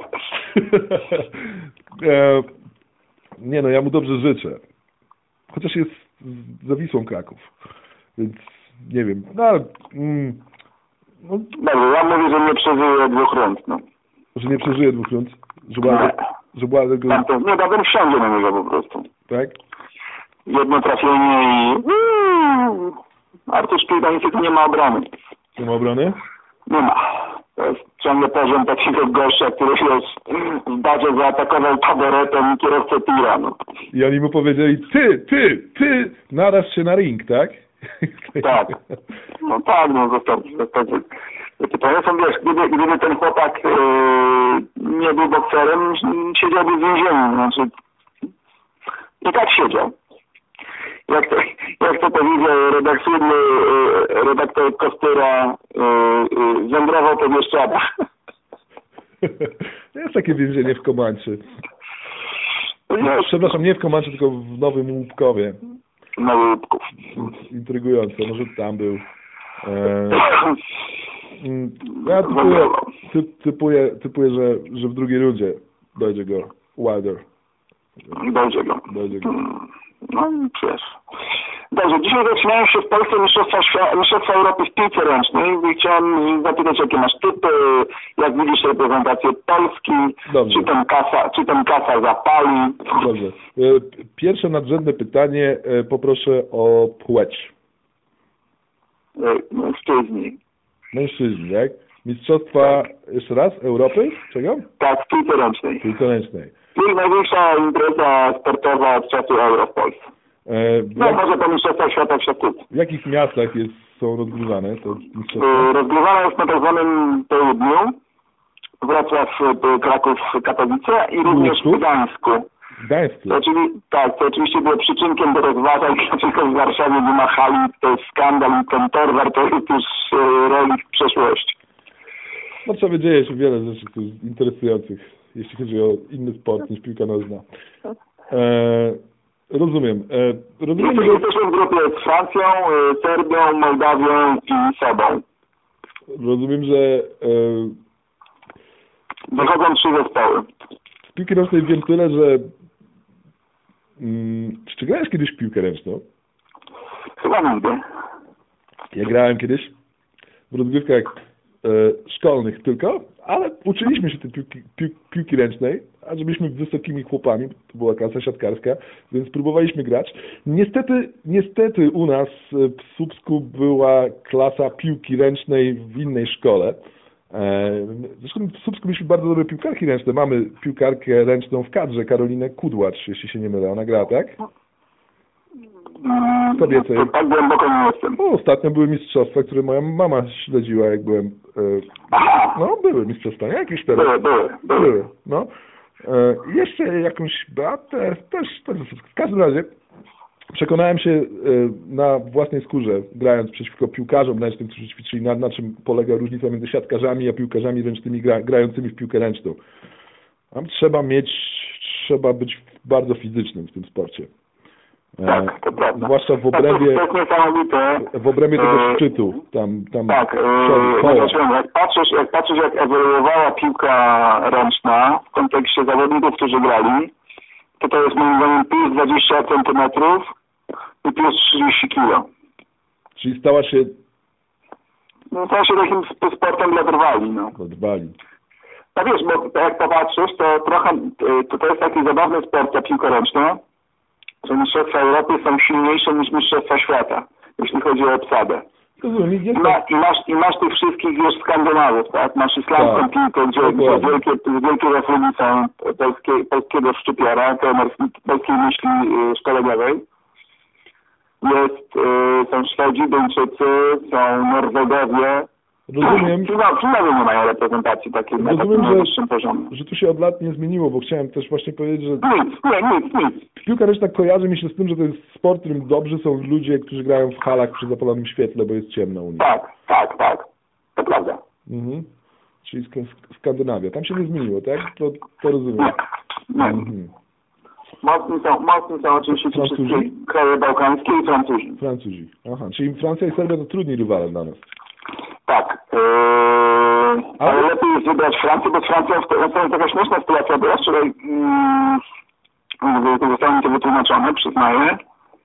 [SPEAKER 2] Nie no, ja mu dobrze życzę. Chociaż jest za Wisłą Kraków. Więc nie wiem.
[SPEAKER 3] Dobrze, ja mówię, że nie przeżyje 2 rund. No.
[SPEAKER 2] Że nie przeżyje 2 rund? Że Wilder go...
[SPEAKER 3] Nie, Bawem wsiądzie na niego po prostu.
[SPEAKER 2] Tak?
[SPEAKER 3] Jedno trafienie i... Artur Szpilka niestety nie ma obrony.
[SPEAKER 2] Nie ma obrony?
[SPEAKER 3] Nie ma. To jest ciągle poziom takiego gościa, który już w bazie zaatakował taboretem i kierowcę tira. No.
[SPEAKER 2] I oni mu powiedzieli, ty, naraź się na ring, tak?
[SPEAKER 3] Tak. No tak, no został. To są, wiesz, gdyby ten chłopak nie był bokserem, siedziałby w więzieniu. Znaczy, i tak siedział. Jak to powiedział redaktor Kostyra, wędrował po Bieszczadach.
[SPEAKER 2] Jest takie więzienie w Komanczy. Przepraszam, nie w Komanczy, tylko w Nowym Łupkowie.
[SPEAKER 3] Nowy Łupków.
[SPEAKER 2] Intrygujące, może tam był. Ja typuję, że w drugiej rundzie dojdzie go Wilder.
[SPEAKER 3] Dojdzie go. No przecież. Dobrze, dzisiaj zaczynają się w Polsce Mistrzostwa Europy w piłce ręcznej. Chciałem zapytać, jakie masz typy, jak widzisz reprezentację Polski, czy ten kasa zapali.
[SPEAKER 2] Dobrze. Pierwsze nadrzędne pytanie, poproszę o płeć. Mężczyźni, tak? Mistrzostwa, jeszcze raz, Europy? Czego?
[SPEAKER 3] Tak, w piłce ręcznej. Czyli największa impreza sportowa od czasu Euro w Polsce. Może to Mistrzostwa Świata w siatkówce.
[SPEAKER 2] W jakich miastach są rozgrywane to mistrzostwa?
[SPEAKER 3] Rozgrywane jest na tak zwanym południu. Wrocław, Kraków, Katowice i również w Gdańsku. To oczywiście było przyczynkiem do rozważań, dlaczego w Warszawie nie ma hali, to jest skandal i ten Torwar to jest już relik przeszłości.
[SPEAKER 2] W Warszawie dzieje się wiele rzeczy interesujących, jeśli chodzi o inny sport niż piłka nożna. Rozumiem.
[SPEAKER 3] Jesteśmy w grupie z Francją, Serbią, Mołdawią i Sobą.
[SPEAKER 2] Rozumiem, że...
[SPEAKER 3] Wychodzą 3 zespoły.
[SPEAKER 2] W piłce nożnej wiem tyle, że... Czy grałeś kiedyś w piłkę ręczną?
[SPEAKER 3] Chyba nigdy.
[SPEAKER 2] Ja grałem kiedyś w rozgrywkach szkolnych tylko, ale uczyliśmy się tej piłki ręcznej, a że byliśmy wysokimi chłopami, to była klasa siatkarska, więc próbowaliśmy grać. Niestety u nas w Słupsku była klasa piłki ręcznej w innej szkole. Zresztą w Słupsku mieliśmy bardzo dobre piłkarki ręczne. Mamy piłkarkę ręczną w kadrze, Karolinę Kudłacz, jeśli się nie mylę. Ona gra, tak? Kobiecej.
[SPEAKER 3] Tak głęboko nie jestem.
[SPEAKER 2] Ostatnio były mistrzostwa, które moja mama śledziła, jak byłem... No, były mistrzostwa, nie? Jakieś teraz. Były. No. Jeszcze jakąś Beatę, też w każdym razie przekonałem się na własnej skórze, grając przeciwko piłkarzom ręcznym, którzy ćwiczyli, na czym polega różnica między siatkarzami a piłkarzami ręcznymi grającymi w piłkę ręczną. Tam trzeba być bardzo fizycznym w tym sporcie.
[SPEAKER 3] Tak, to prawda.
[SPEAKER 2] Zwłaszcza w obrębie tego szczytu.
[SPEAKER 3] Tak, jak patrzysz jak ewoluowała piłka ręczna w kontekście zawodników, którzy grali, to jest moim zdaniem plus 20 cm i plus 30 kg.
[SPEAKER 2] Czyli stała się
[SPEAKER 3] takim sportem dla drwali. No.
[SPEAKER 2] Drwali.
[SPEAKER 3] No wiesz, bo jak popatrzysz, to trochę, to jest taki zabawny sport, ta piłka ręczna, że mistrzostwa Europy są silniejsze niż mistrzostwa świata, jeśli chodzi o obsadę.
[SPEAKER 2] Rozumiem,
[SPEAKER 3] I masz tych wszystkich już Skandynawów, tak? Masz islandzką piłkę, gdzie wielkie zasługi są polskiego szczypiora, polskiej myśli szkoleniowej. Są Szwedzi, Duńczycy, są Norwegowie.
[SPEAKER 2] Rozumiem.
[SPEAKER 3] Finały nie mają reprezentacji takiej na takim najwyższym poziomie.
[SPEAKER 2] Że tu się od lat nie zmieniło, bo chciałem też właśnie powiedzieć, że...
[SPEAKER 3] Nic.
[SPEAKER 2] Piłka ręczna kojarzy mi się z tym, że to jest sport, którym dobrzy są ludzie, którzy grają w halach przy zapalonym świetle, bo jest ciemno u nich.
[SPEAKER 3] Tak. To prawda.
[SPEAKER 2] Mhm. Czyli Skandynawia. Tam się nie zmieniło, tak? To rozumiem.
[SPEAKER 3] Nie.
[SPEAKER 2] Mhm.
[SPEAKER 3] Mocni są oczywiście ci wszystkie kraje bałkańskie i
[SPEAKER 2] Francuzi. Aha, czyli Francja i Serbia to trudni rywale dla nas.
[SPEAKER 3] Tak. Ale lepiej jest wybrać Francję, bo z Francją to taka śmieszna sytuacja była. Wczoraj zostało mi to wytłumaczone, przyznaję,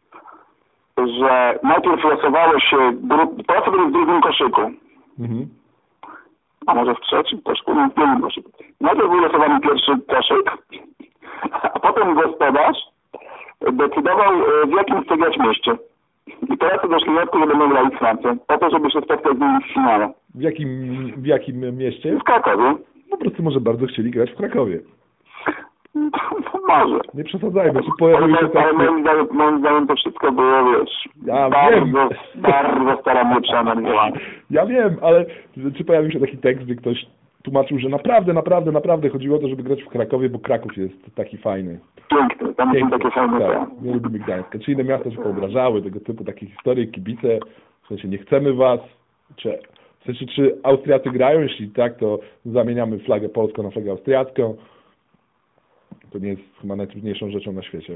[SPEAKER 3] że najpierw losowało się Polacy byli w drugim koszyku.
[SPEAKER 2] Mhm.
[SPEAKER 3] A może w trzecim koszyku? Nie, w drugim koszyku. Najpierw był losowany pierwszy koszyk, a potem gospodarz decydował, w jakim chce grać mieście. I Polacy doszli do wniosku, że będą grali z Francją, po to, żeby się spotkać z nimi w finale.
[SPEAKER 2] W jakim mieście?
[SPEAKER 3] W Krakowie.
[SPEAKER 2] Po prostu może bardzo chcieli grać w Krakowie.
[SPEAKER 3] Może.
[SPEAKER 2] Nie przesadzajmy, czy pojawiły się takie...
[SPEAKER 3] Moim zdaniem to wszystko było, wiesz, bardzo starannie przeanalizowane.
[SPEAKER 2] Ja wiem, ale czy pojawił się taki tekst, gdzie ktoś tłumaczył, że naprawdę chodziło o to, żeby grać w Krakowie, bo Kraków jest taki fajny.
[SPEAKER 3] Piękny, tam są takie fajne.
[SPEAKER 2] Tak, nie lubimy Gdańska. Czy inne miasta się poobrażały, tego typu takie historie, kibice, w sensie nie chcemy was, czy Austriacy grają? Jeśli tak, to zamieniamy flagę polską na flagę austriacką. To nie jest chyba najtrudniejszą rzeczą na świecie.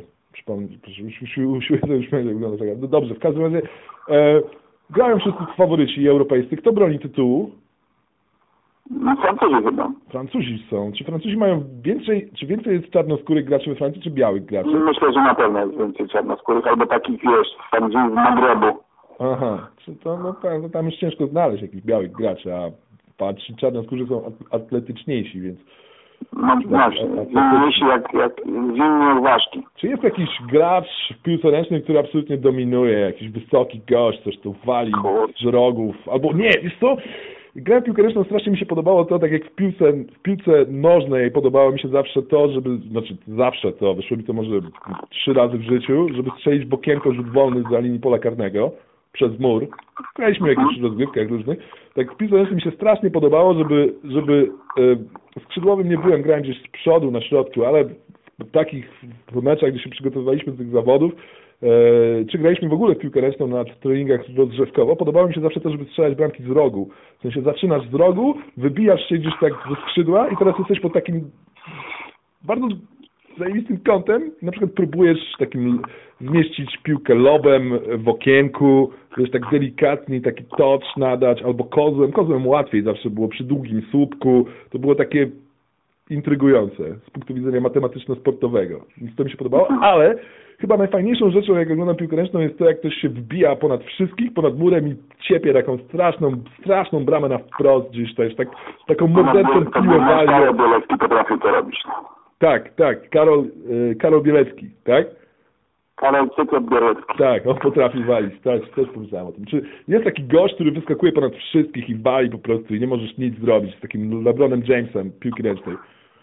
[SPEAKER 2] No dobrze, w każdym razie grają wszyscy faworyci europejscy. Kto broni tytułu?
[SPEAKER 3] No Francuzi chyba.
[SPEAKER 2] Francuzi są. Czy Francuzi mają więcej jest czarnoskórych graczy we Francji, czy białych graczy?
[SPEAKER 3] Myślę, że na pewno jest więcej czarnoskórych, albo takich, wiesz, tam gdzieś z Magrebu.
[SPEAKER 2] Aha, czy to no tam już ciężko znaleźć jakichś białych graczy, a ci czarnoskórzy są atletyczniejsi, więc...
[SPEAKER 3] No właśnie, zimniejsi jak zimnie jak ważki.
[SPEAKER 2] Czy jest jakiś gracz w piłce ręcznej, który absolutnie dominuje? Jakiś wysoki gość, coś tu wali z rogów, albo nie, wiesz co? Grałem w piłkę ręczną, strasznie mi się podobało to, tak jak w piłce nożnej podobało mi się zawsze to, wyszło mi to może 3 razy w życiu, żeby strzelić w okienko rzut wolny za linii pola karnego przez mur. Graliśmy w jakichś rozgrywkach różnych. Tak w piłce ręcznej mi się strasznie podobało, żeby skrzydłowym nie byłem, grałem gdzieś z przodu, na środku, ale w takich meczach, gdzie się przygotowywaliśmy do tych zawodów, czy graliśmy w ogóle w piłkę ręczną na treningach rozgrzewkowo, podobało mi się zawsze to, żeby strzelać bramki z rogu. W sensie zaczynasz z rogu, wybijasz się gdzieś tak ze skrzydła i teraz jesteś pod takim bardzo zajebistym kątem i na przykład próbujesz takim zmieścić piłkę lobem w okienku, wiesz, tak delikatnie taki touch nadać, albo kozłem łatwiej zawsze było przy długim słupku, to było takie intrygujące z punktu widzenia matematyczno-sportowego. Więc to mi się podobało, ale chyba najfajniejszą rzeczą, jak oglądam piłkę ręczną, jest to, jak ktoś się wbija ponad wszystkich, ponad murem i ciepie taką straszną bramę na wprost gdzieś też, taką morderczą piłę wali.
[SPEAKER 3] Karol Bielecki potrafił to robić.
[SPEAKER 2] Tak, Karol Bielecki, tak?
[SPEAKER 3] Karol Cyklop Bielecki.
[SPEAKER 2] Tak, on potrafi walić, też pomyślałem o tym. Czy jest taki gość, który wyskakuje ponad wszystkich i wali po prostu i nie możesz nic zrobić z takim LeBronem Jamesem piłki ręcznej?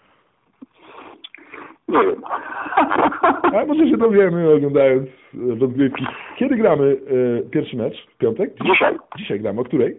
[SPEAKER 3] Nie wiem.
[SPEAKER 2] A może się dowiemy, oglądając rozgrywki. Kiedy gramy pierwszy mecz? W piątek?
[SPEAKER 3] Dzisiaj.
[SPEAKER 2] Dzisiaj gramy. O której?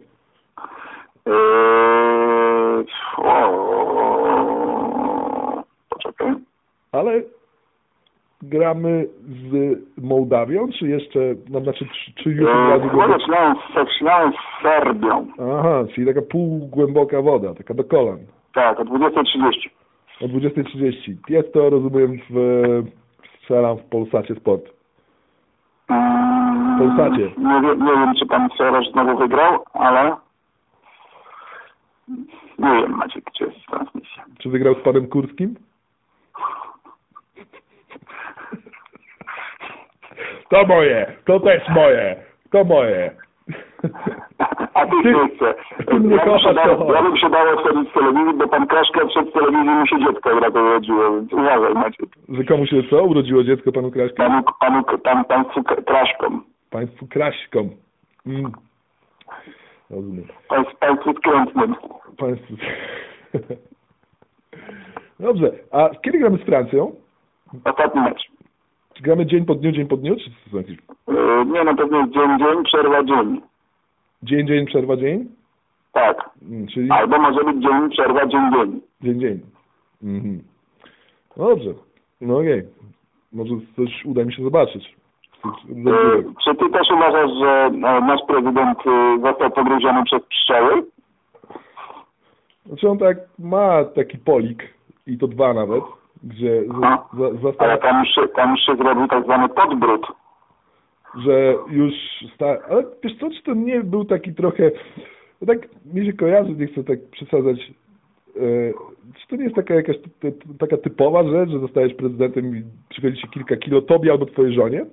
[SPEAKER 3] Poczekaj.
[SPEAKER 2] Ale gramy z Mołdawią, czy jeszcze, czy już od razu...
[SPEAKER 3] Zaczynałem z Serbią.
[SPEAKER 2] Aha, czyli taka półgłęboka woda, taka do kolan.
[SPEAKER 3] Tak, o 20:30.
[SPEAKER 2] O 20:30. Jest to, rozumiem, strzelam w Polsacie Sport. W Polsacie.
[SPEAKER 3] Nie wiem, czy pan Soros znowu wygrał, ale... Nie wiem, Maciek, czy jest transmisja.
[SPEAKER 2] Czy wygrał z panem Kurskim? To moje, to też moje, to moje.
[SPEAKER 3] A ty nie chce. Ja bym się dało wchodzić z telewizji, bo pan Kraszka przed telewizją mu się dziecko urodziło, więc uważaj, Maciek.
[SPEAKER 2] Że komu się co? Urodziło dziecko panu Kraśkom?
[SPEAKER 3] Państwu Kraszkom.
[SPEAKER 2] Państwu Kraśkom. Rozumiem.
[SPEAKER 3] Państwu skrętnym.
[SPEAKER 2] Państwu... Dobrze, a kiedy gramy z Francją?
[SPEAKER 3] Ostatni mecz.
[SPEAKER 2] Czy gramy dzień po dniu, czy co sądzisz?
[SPEAKER 3] Nie, no pewnie dzień, przerwa, dzień.
[SPEAKER 2] Dzień, przerwa, dzień?
[SPEAKER 3] Tak.
[SPEAKER 2] Czyli...
[SPEAKER 3] Albo może być dzień, przerwa, dzień.
[SPEAKER 2] Dzień. Mhm. No dobrze, no okej. Może coś uda mi się zobaczyć.
[SPEAKER 3] Czy ty też uważasz, że nasz prezydent został pogryziony przez pszczoły?
[SPEAKER 2] Znaczy on tak ma taki polik, i to 2 nawet, gdzie
[SPEAKER 3] Ale tam się zrobił tak zwany podbród.
[SPEAKER 2] Że już... Ale wiesz co, czy to nie był taki trochę... No tak mi się kojarzy, nie chcę tak przesadzać. Czy to nie jest taka jakaś taka typowa rzecz, że zostajesz prezydentem i przychodzi ci kilka kilo tobie albo twojej żonie?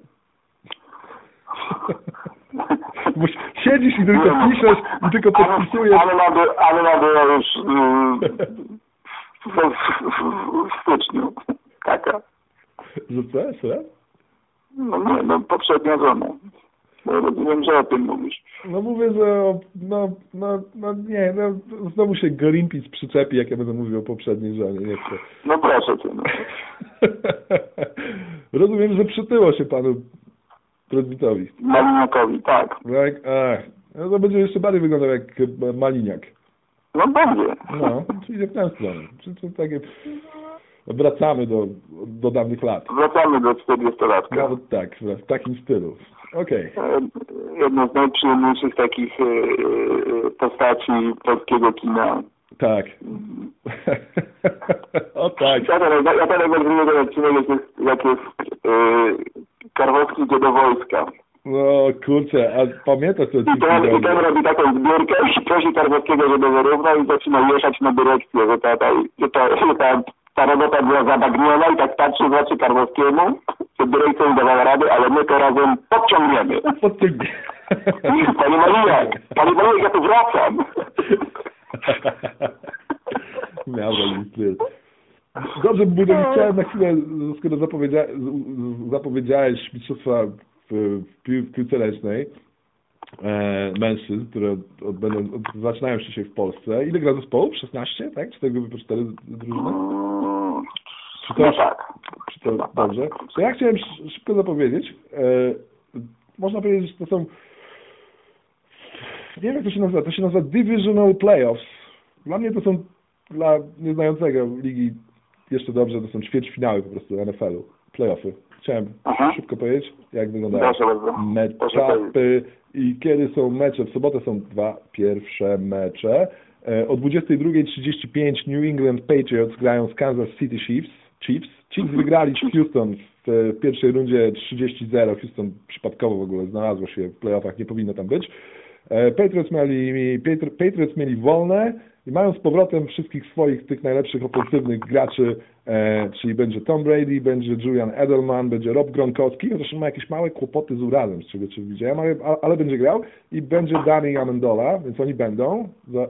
[SPEAKER 2] Siedzisz i tylko piszesz i tylko podpisujesz.
[SPEAKER 3] Ale była już w styczniu. Taka.
[SPEAKER 2] Że co?
[SPEAKER 3] No poprzednia żona. No rozumiem, że o tym mówisz.
[SPEAKER 2] No mówię, że znowu się Greenpeace przyczepi, jak ja będę mówił o poprzedniej żonie. Nie chcę.
[SPEAKER 3] No proszę cię. No.
[SPEAKER 2] Rozumiem, że przytyło się panu prezydentowi.
[SPEAKER 3] Maliniakowi, tak.
[SPEAKER 2] No to będzie jeszcze bardziej wyglądał jak Maliniak.
[SPEAKER 3] No będzie.
[SPEAKER 2] No, czyli w tę stronę. Czyli takie... Wracamy do dawnych lat.
[SPEAKER 3] Wracamy do 40-latka.
[SPEAKER 2] Nawet tak, w takim stylu. Okej.
[SPEAKER 3] Jedno z najprzyjemniejszych takich postaci polskiego kina.
[SPEAKER 2] Tak. O tak.
[SPEAKER 3] Ja teraz rozumiem odcinek, jak jest Karwowski idzie do wojska.
[SPEAKER 2] No kurczę, a pamiętasz co
[SPEAKER 3] I ten robi taką zbiórkę i prosi Karwowskiego, żeby wyrównał i zaczyna jechać na dyrekcję, że ta robota była zabagniona i tak patrzy w oczy Karwowskiemu, że dyrekcja nie dawała rady, ale my to razem podciągniemy. Panie Maliniak, ja tu wracam.
[SPEAKER 2] Miałem styl. Dobrze, Budowi, chciałem na chwilę, skoro zapowiedziałeś mistrzostwa w piłce ręcznej mężczyzn, które zaczynają się dzisiaj w Polsce. Ile gra zespołów? 16, tak? 4 grupy po 4 drużyny? Czy to,
[SPEAKER 3] no tak.
[SPEAKER 2] Czy to dobrze? To ja chciałem szybko zapowiedzieć. Można powiedzieć, że to są... Nie wiem, jak to się nazywa. To się nazywa Divisional Playoffs. Dla mnie to są, dla nieznającego ligi jeszcze dobrze, to są ćwierćfinały po prostu NFL-u. Playoffy. Chciałem szybko powiedzieć, jak wyglądają matchupy i kiedy są mecze. W sobotę są 2 pierwsze mecze. O 22:35 New England Patriots grają z Kansas City Chiefs. Chiefs wygrali z Houston w pierwszej rundzie 30-0. Houston przypadkowo w ogóle znalazło się w playoffach, nie powinno tam być. Patriots mieli wolne i mają z powrotem wszystkich swoich tych najlepszych ofensywnych graczy, czyli będzie Tom Brady, będzie Julian Edelman, będzie Rob Gronkowski, chociaż on ma jakieś małe kłopoty z urazem, z czego widziałem, ale będzie grał i będzie Danny Amendola, więc oni będą.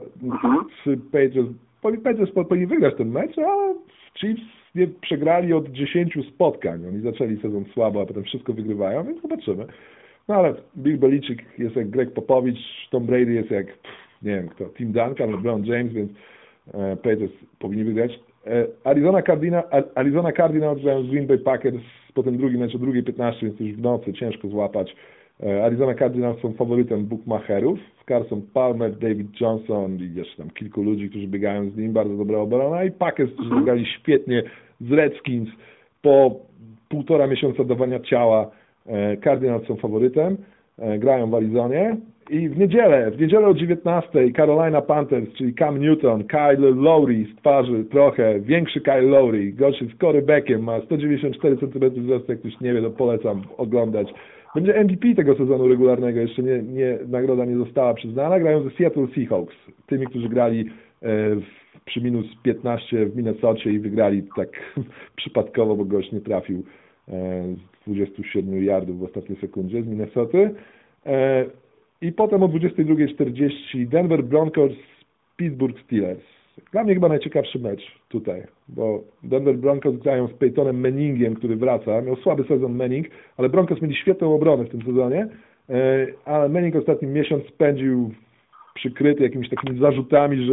[SPEAKER 2] Patriots powinni wygrać ten mecz, a Chiefs nie przegrali od 10 spotkań. Oni zaczęli sezon słabo, a potem wszystko wygrywają, więc zobaczymy. No ale Bill Belichick jest jak Greg Popovich, Tom Brady jest jak, nie wiem kto, Tim Duncan, LeBron James, więc Patriots powinni wygrać. Arizona Cardinals grają z Green Bay Packers, potem drugi mecz o 2:15, więc już w nocy ciężko złapać. Arizona Cardinals są faworytem bookmacherów. Carson Palmer, David Johnson i jeszcze tam kilku ludzi, którzy biegają z nim, bardzo dobra obrona. I Packers, którzy zagrali świetnie z Redskins po 1,5 miesiąca dawania ciała. Cardinals są faworytem, grają w Arizonie i w niedzielę o 19:00 Carolina Panthers, czyli Cam Newton, Kyle Lowry z twarzy trochę, większy Kyle Lowry, gości z quarterbackiem, ma 194 cm wzrostu, jak ktoś nie wie, to polecam oglądać. Będzie MVP tego sezonu regularnego, jeszcze nagroda nie została przyznana, grają ze Seattle Seahawks, tymi, którzy grali przy -15 w Minnesocie i wygrali tak przypadkowo, bo gość nie trafił z 27 yardów w ostatniej sekundzie z Minnesoty. I potem o 22:40 Denver Broncos, Pittsburgh Steelers. Dla mnie chyba najciekawszy mecz tutaj, bo Denver Broncos grają z Peytonem Manningiem, który wraca. Miał słaby sezon Manning, ale Broncos mieli świetną obronę w tym sezonie, ale Manning ostatni miesiąc spędził przykryty jakimiś takimi zarzutami,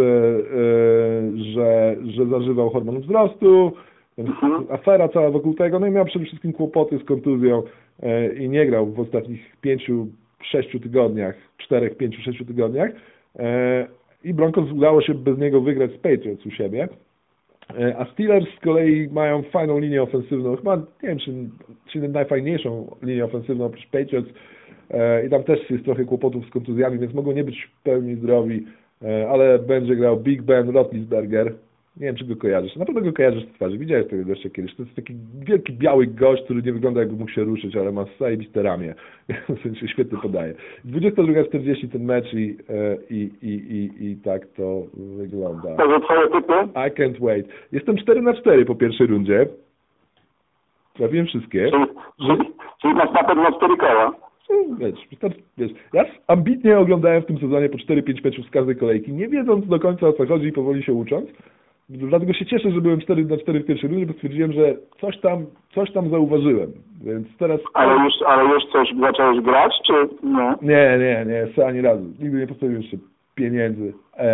[SPEAKER 2] że zażywał hormon wzrostu, afera cała wokół tego, no i miał przede wszystkim kłopoty z kontuzją i nie grał w ostatnich 5-6 tygodniach, 4-5-6 tygodniach. I Broncos udało się bez niego wygrać z Patriots u siebie. A Steelers z kolei mają fajną linię ofensywną, chyba nie wiem, czy najfajniejszą linię ofensywną oprócz Patriots. I tam też jest trochę kłopotów z kontuzjami, więc mogą nie być w pełni zdrowi, ale będzie grał Big Ben Roethlisberger. Nie wiem, czy go kojarzysz. Na pewno go kojarzysz z twarzy. Widziałeś tego gościa kiedyś. To jest taki wielki, biały gość, który nie wygląda, jakby mógł się ruszyć, ale ma zajebiste ramię. W sensie świetnie podaje. 22:40 ten mecz i tak to wygląda.
[SPEAKER 3] To twoje typy?
[SPEAKER 2] I can't wait. Jestem 4-4 po pierwszej rundzie. Trafiłem wszystkie.
[SPEAKER 3] Czyli masz na pewno 4 koła.
[SPEAKER 2] Wiesz, ja ambitnie oglądałem w tym sezonie po 4-5 meczów z każdej kolejki, nie wiedząc do końca o co chodzi i powoli się ucząc. Dlatego się cieszę, że byłem 4-4 w pierwszej rundzie, bo stwierdziłem, że coś tam zauważyłem. Więc teraz...
[SPEAKER 3] Ale już coś zacząłeś grać, czy nie?
[SPEAKER 2] Nie, ani razu. Nigdy nie postawiłem jeszcze pieniędzy.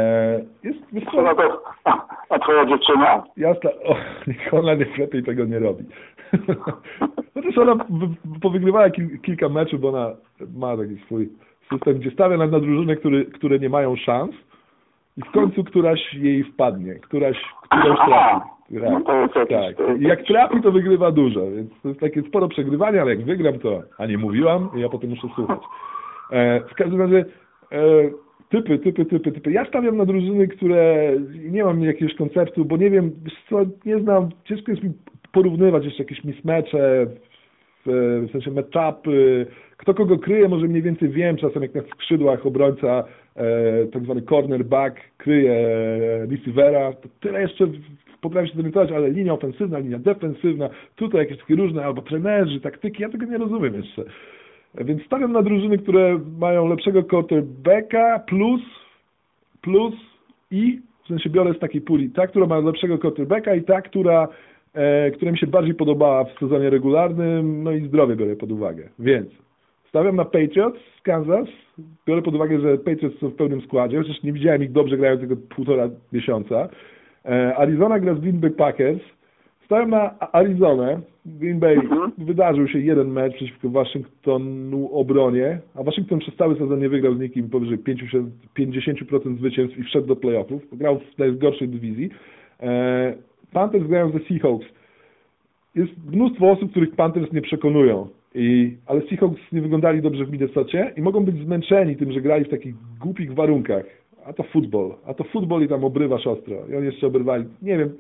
[SPEAKER 3] A twoja dziewczyna?
[SPEAKER 2] Jasna, niech ona lepiej tego nie robi. Chociaż ona powygrywała kilka meczów, bo ona ma taki swój system, gdzie stawia na drużyny, które nie mają szans i w końcu któraś jej wpadnie, któraś trafi. Tak. I jak trafi, to wygrywa dużo, więc to jest takie sporo przegrywania, ale jak wygram, to a nie mówiłam i ja potem muszę słuchać. W każdym razie typy. Ja stawiam na drużyny, które nie mam jakiegoś konceptu, bo nie wiem, co, nie znam, ciężko jest mi porównywać jeszcze jakieś mismatche, w sensie matchupy, kto kogo kryje, może mniej więcej wiem, czasem jak na skrzydłach obrońca, tak zwany cornerback kryje receivera, to tyle jeszcze potrafię się zorientować, ale linia ofensywna, linia defensywna, tutaj jakieś takie różne, albo trenerzy, taktyki, ja tego nie rozumiem jeszcze. Więc stawiam na drużyny, które mają lepszego quarterbacka plus i, w sensie biorę z takiej puli, ta, która ma lepszego quarterbacka i ta, która mi się bardziej podobała w sezonie regularnym, no i zdrowie biorę pod uwagę. Więc stawiam na Patriots z Kansas, biorę pod uwagę, że Patriots są w pełnym składzie, chociaż nie widziałem ich dobrze grającego 1,5 miesiąca. Arizona gra z Green Bay Packers. Stawiam na Arizonę. Green Bay wydarzył się jeden mecz przeciwko Waszyngtonu obronie, a Waszyngton przez cały sezon nie wygrał z nikim powyżej 50% zwycięstw i wszedł do playoffów. Grał w najgorszej dywizji. Panthers grają ze Seahawks. Jest mnóstwo osób, których Panthers nie przekonują. Ale Seahawks nie wyglądali dobrze w Minnesocie i mogą być zmęczeni tym, że grali w takich głupich warunkach. A to futbol i tam obrywasz ostro. I oni jeszcze obrywali. Nie wiem.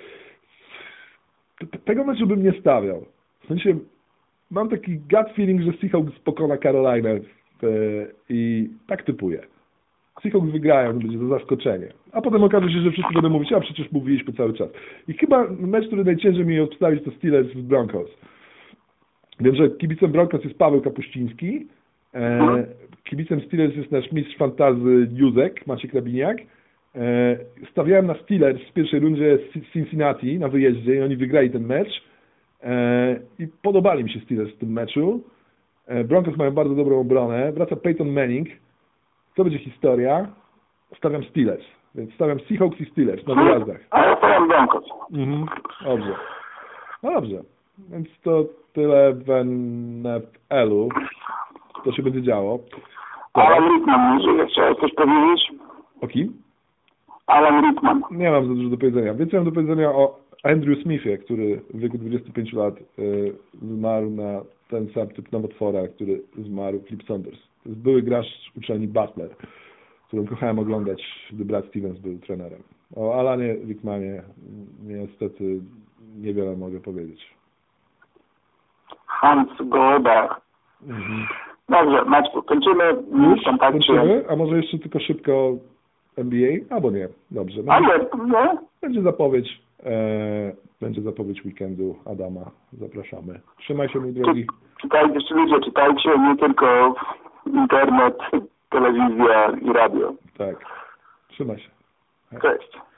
[SPEAKER 2] Tego meczu bym nie stawiał. W sensie mam taki gut feeling, że Seahawks pokona Carolina i tak typuję. Seahawks wygrają, to będzie to zaskoczenie. A potem okaże się, że wszyscy będą mówić, a przecież mówiliśmy cały czas. I chyba mecz, który najciężej mi obstawić, to Steelers z Broncos. Wiem, że kibicem Broncos jest Paweł Kapuściński. Kibicem Steelers jest nasz mistrz fantazy Józek, Maciek Rabiniak. Stawiałem na Steelers w pierwszej rundzie z Cincinnati na wyjeździe i oni wygrali ten mecz. I podobali mi się Steelers w tym meczu. Broncos mają bardzo dobrą obronę. Wraca Peyton Manning. To będzie historia. Stawiam Steelers. Więc stawiam Seahawks i Steelers na wyjazdach.
[SPEAKER 3] A ja stawiam Broncos.
[SPEAKER 2] Dobrze. No dobrze. Więc to tyle w NFL-u. To się będzie działo.
[SPEAKER 3] Alan Rickman, jeżeli chciałeś coś powiedzieć?
[SPEAKER 2] O kim?
[SPEAKER 3] Alan Rickman.
[SPEAKER 2] Nie mam za dużo do powiedzenia. Więcej mam do powiedzenia o Andrew Smithie, który w wieku 25 lat zmarł na ten sam typ nowotwora, który zmarł Flip Saunders. To jest były gracz uczelni Butler, którą kochałem oglądać, gdy Brad Stevens był trenerem. O Alanie Rickmanie niestety niewiele mogę powiedzieć.
[SPEAKER 3] Hans Goldberg. Dobrze, Maćku, kończymy.
[SPEAKER 2] Już kończymy? A może jeszcze tylko szybko NBA? Albo nie. Dobrze. Będzie zapowiedź weekendu Adama. Zapraszamy. Trzymaj się, mój drogi.
[SPEAKER 3] Czytajcie, nie tylko internet. telewizja i radio.
[SPEAKER 2] Tak. Trzymaj się.
[SPEAKER 3] Cześć.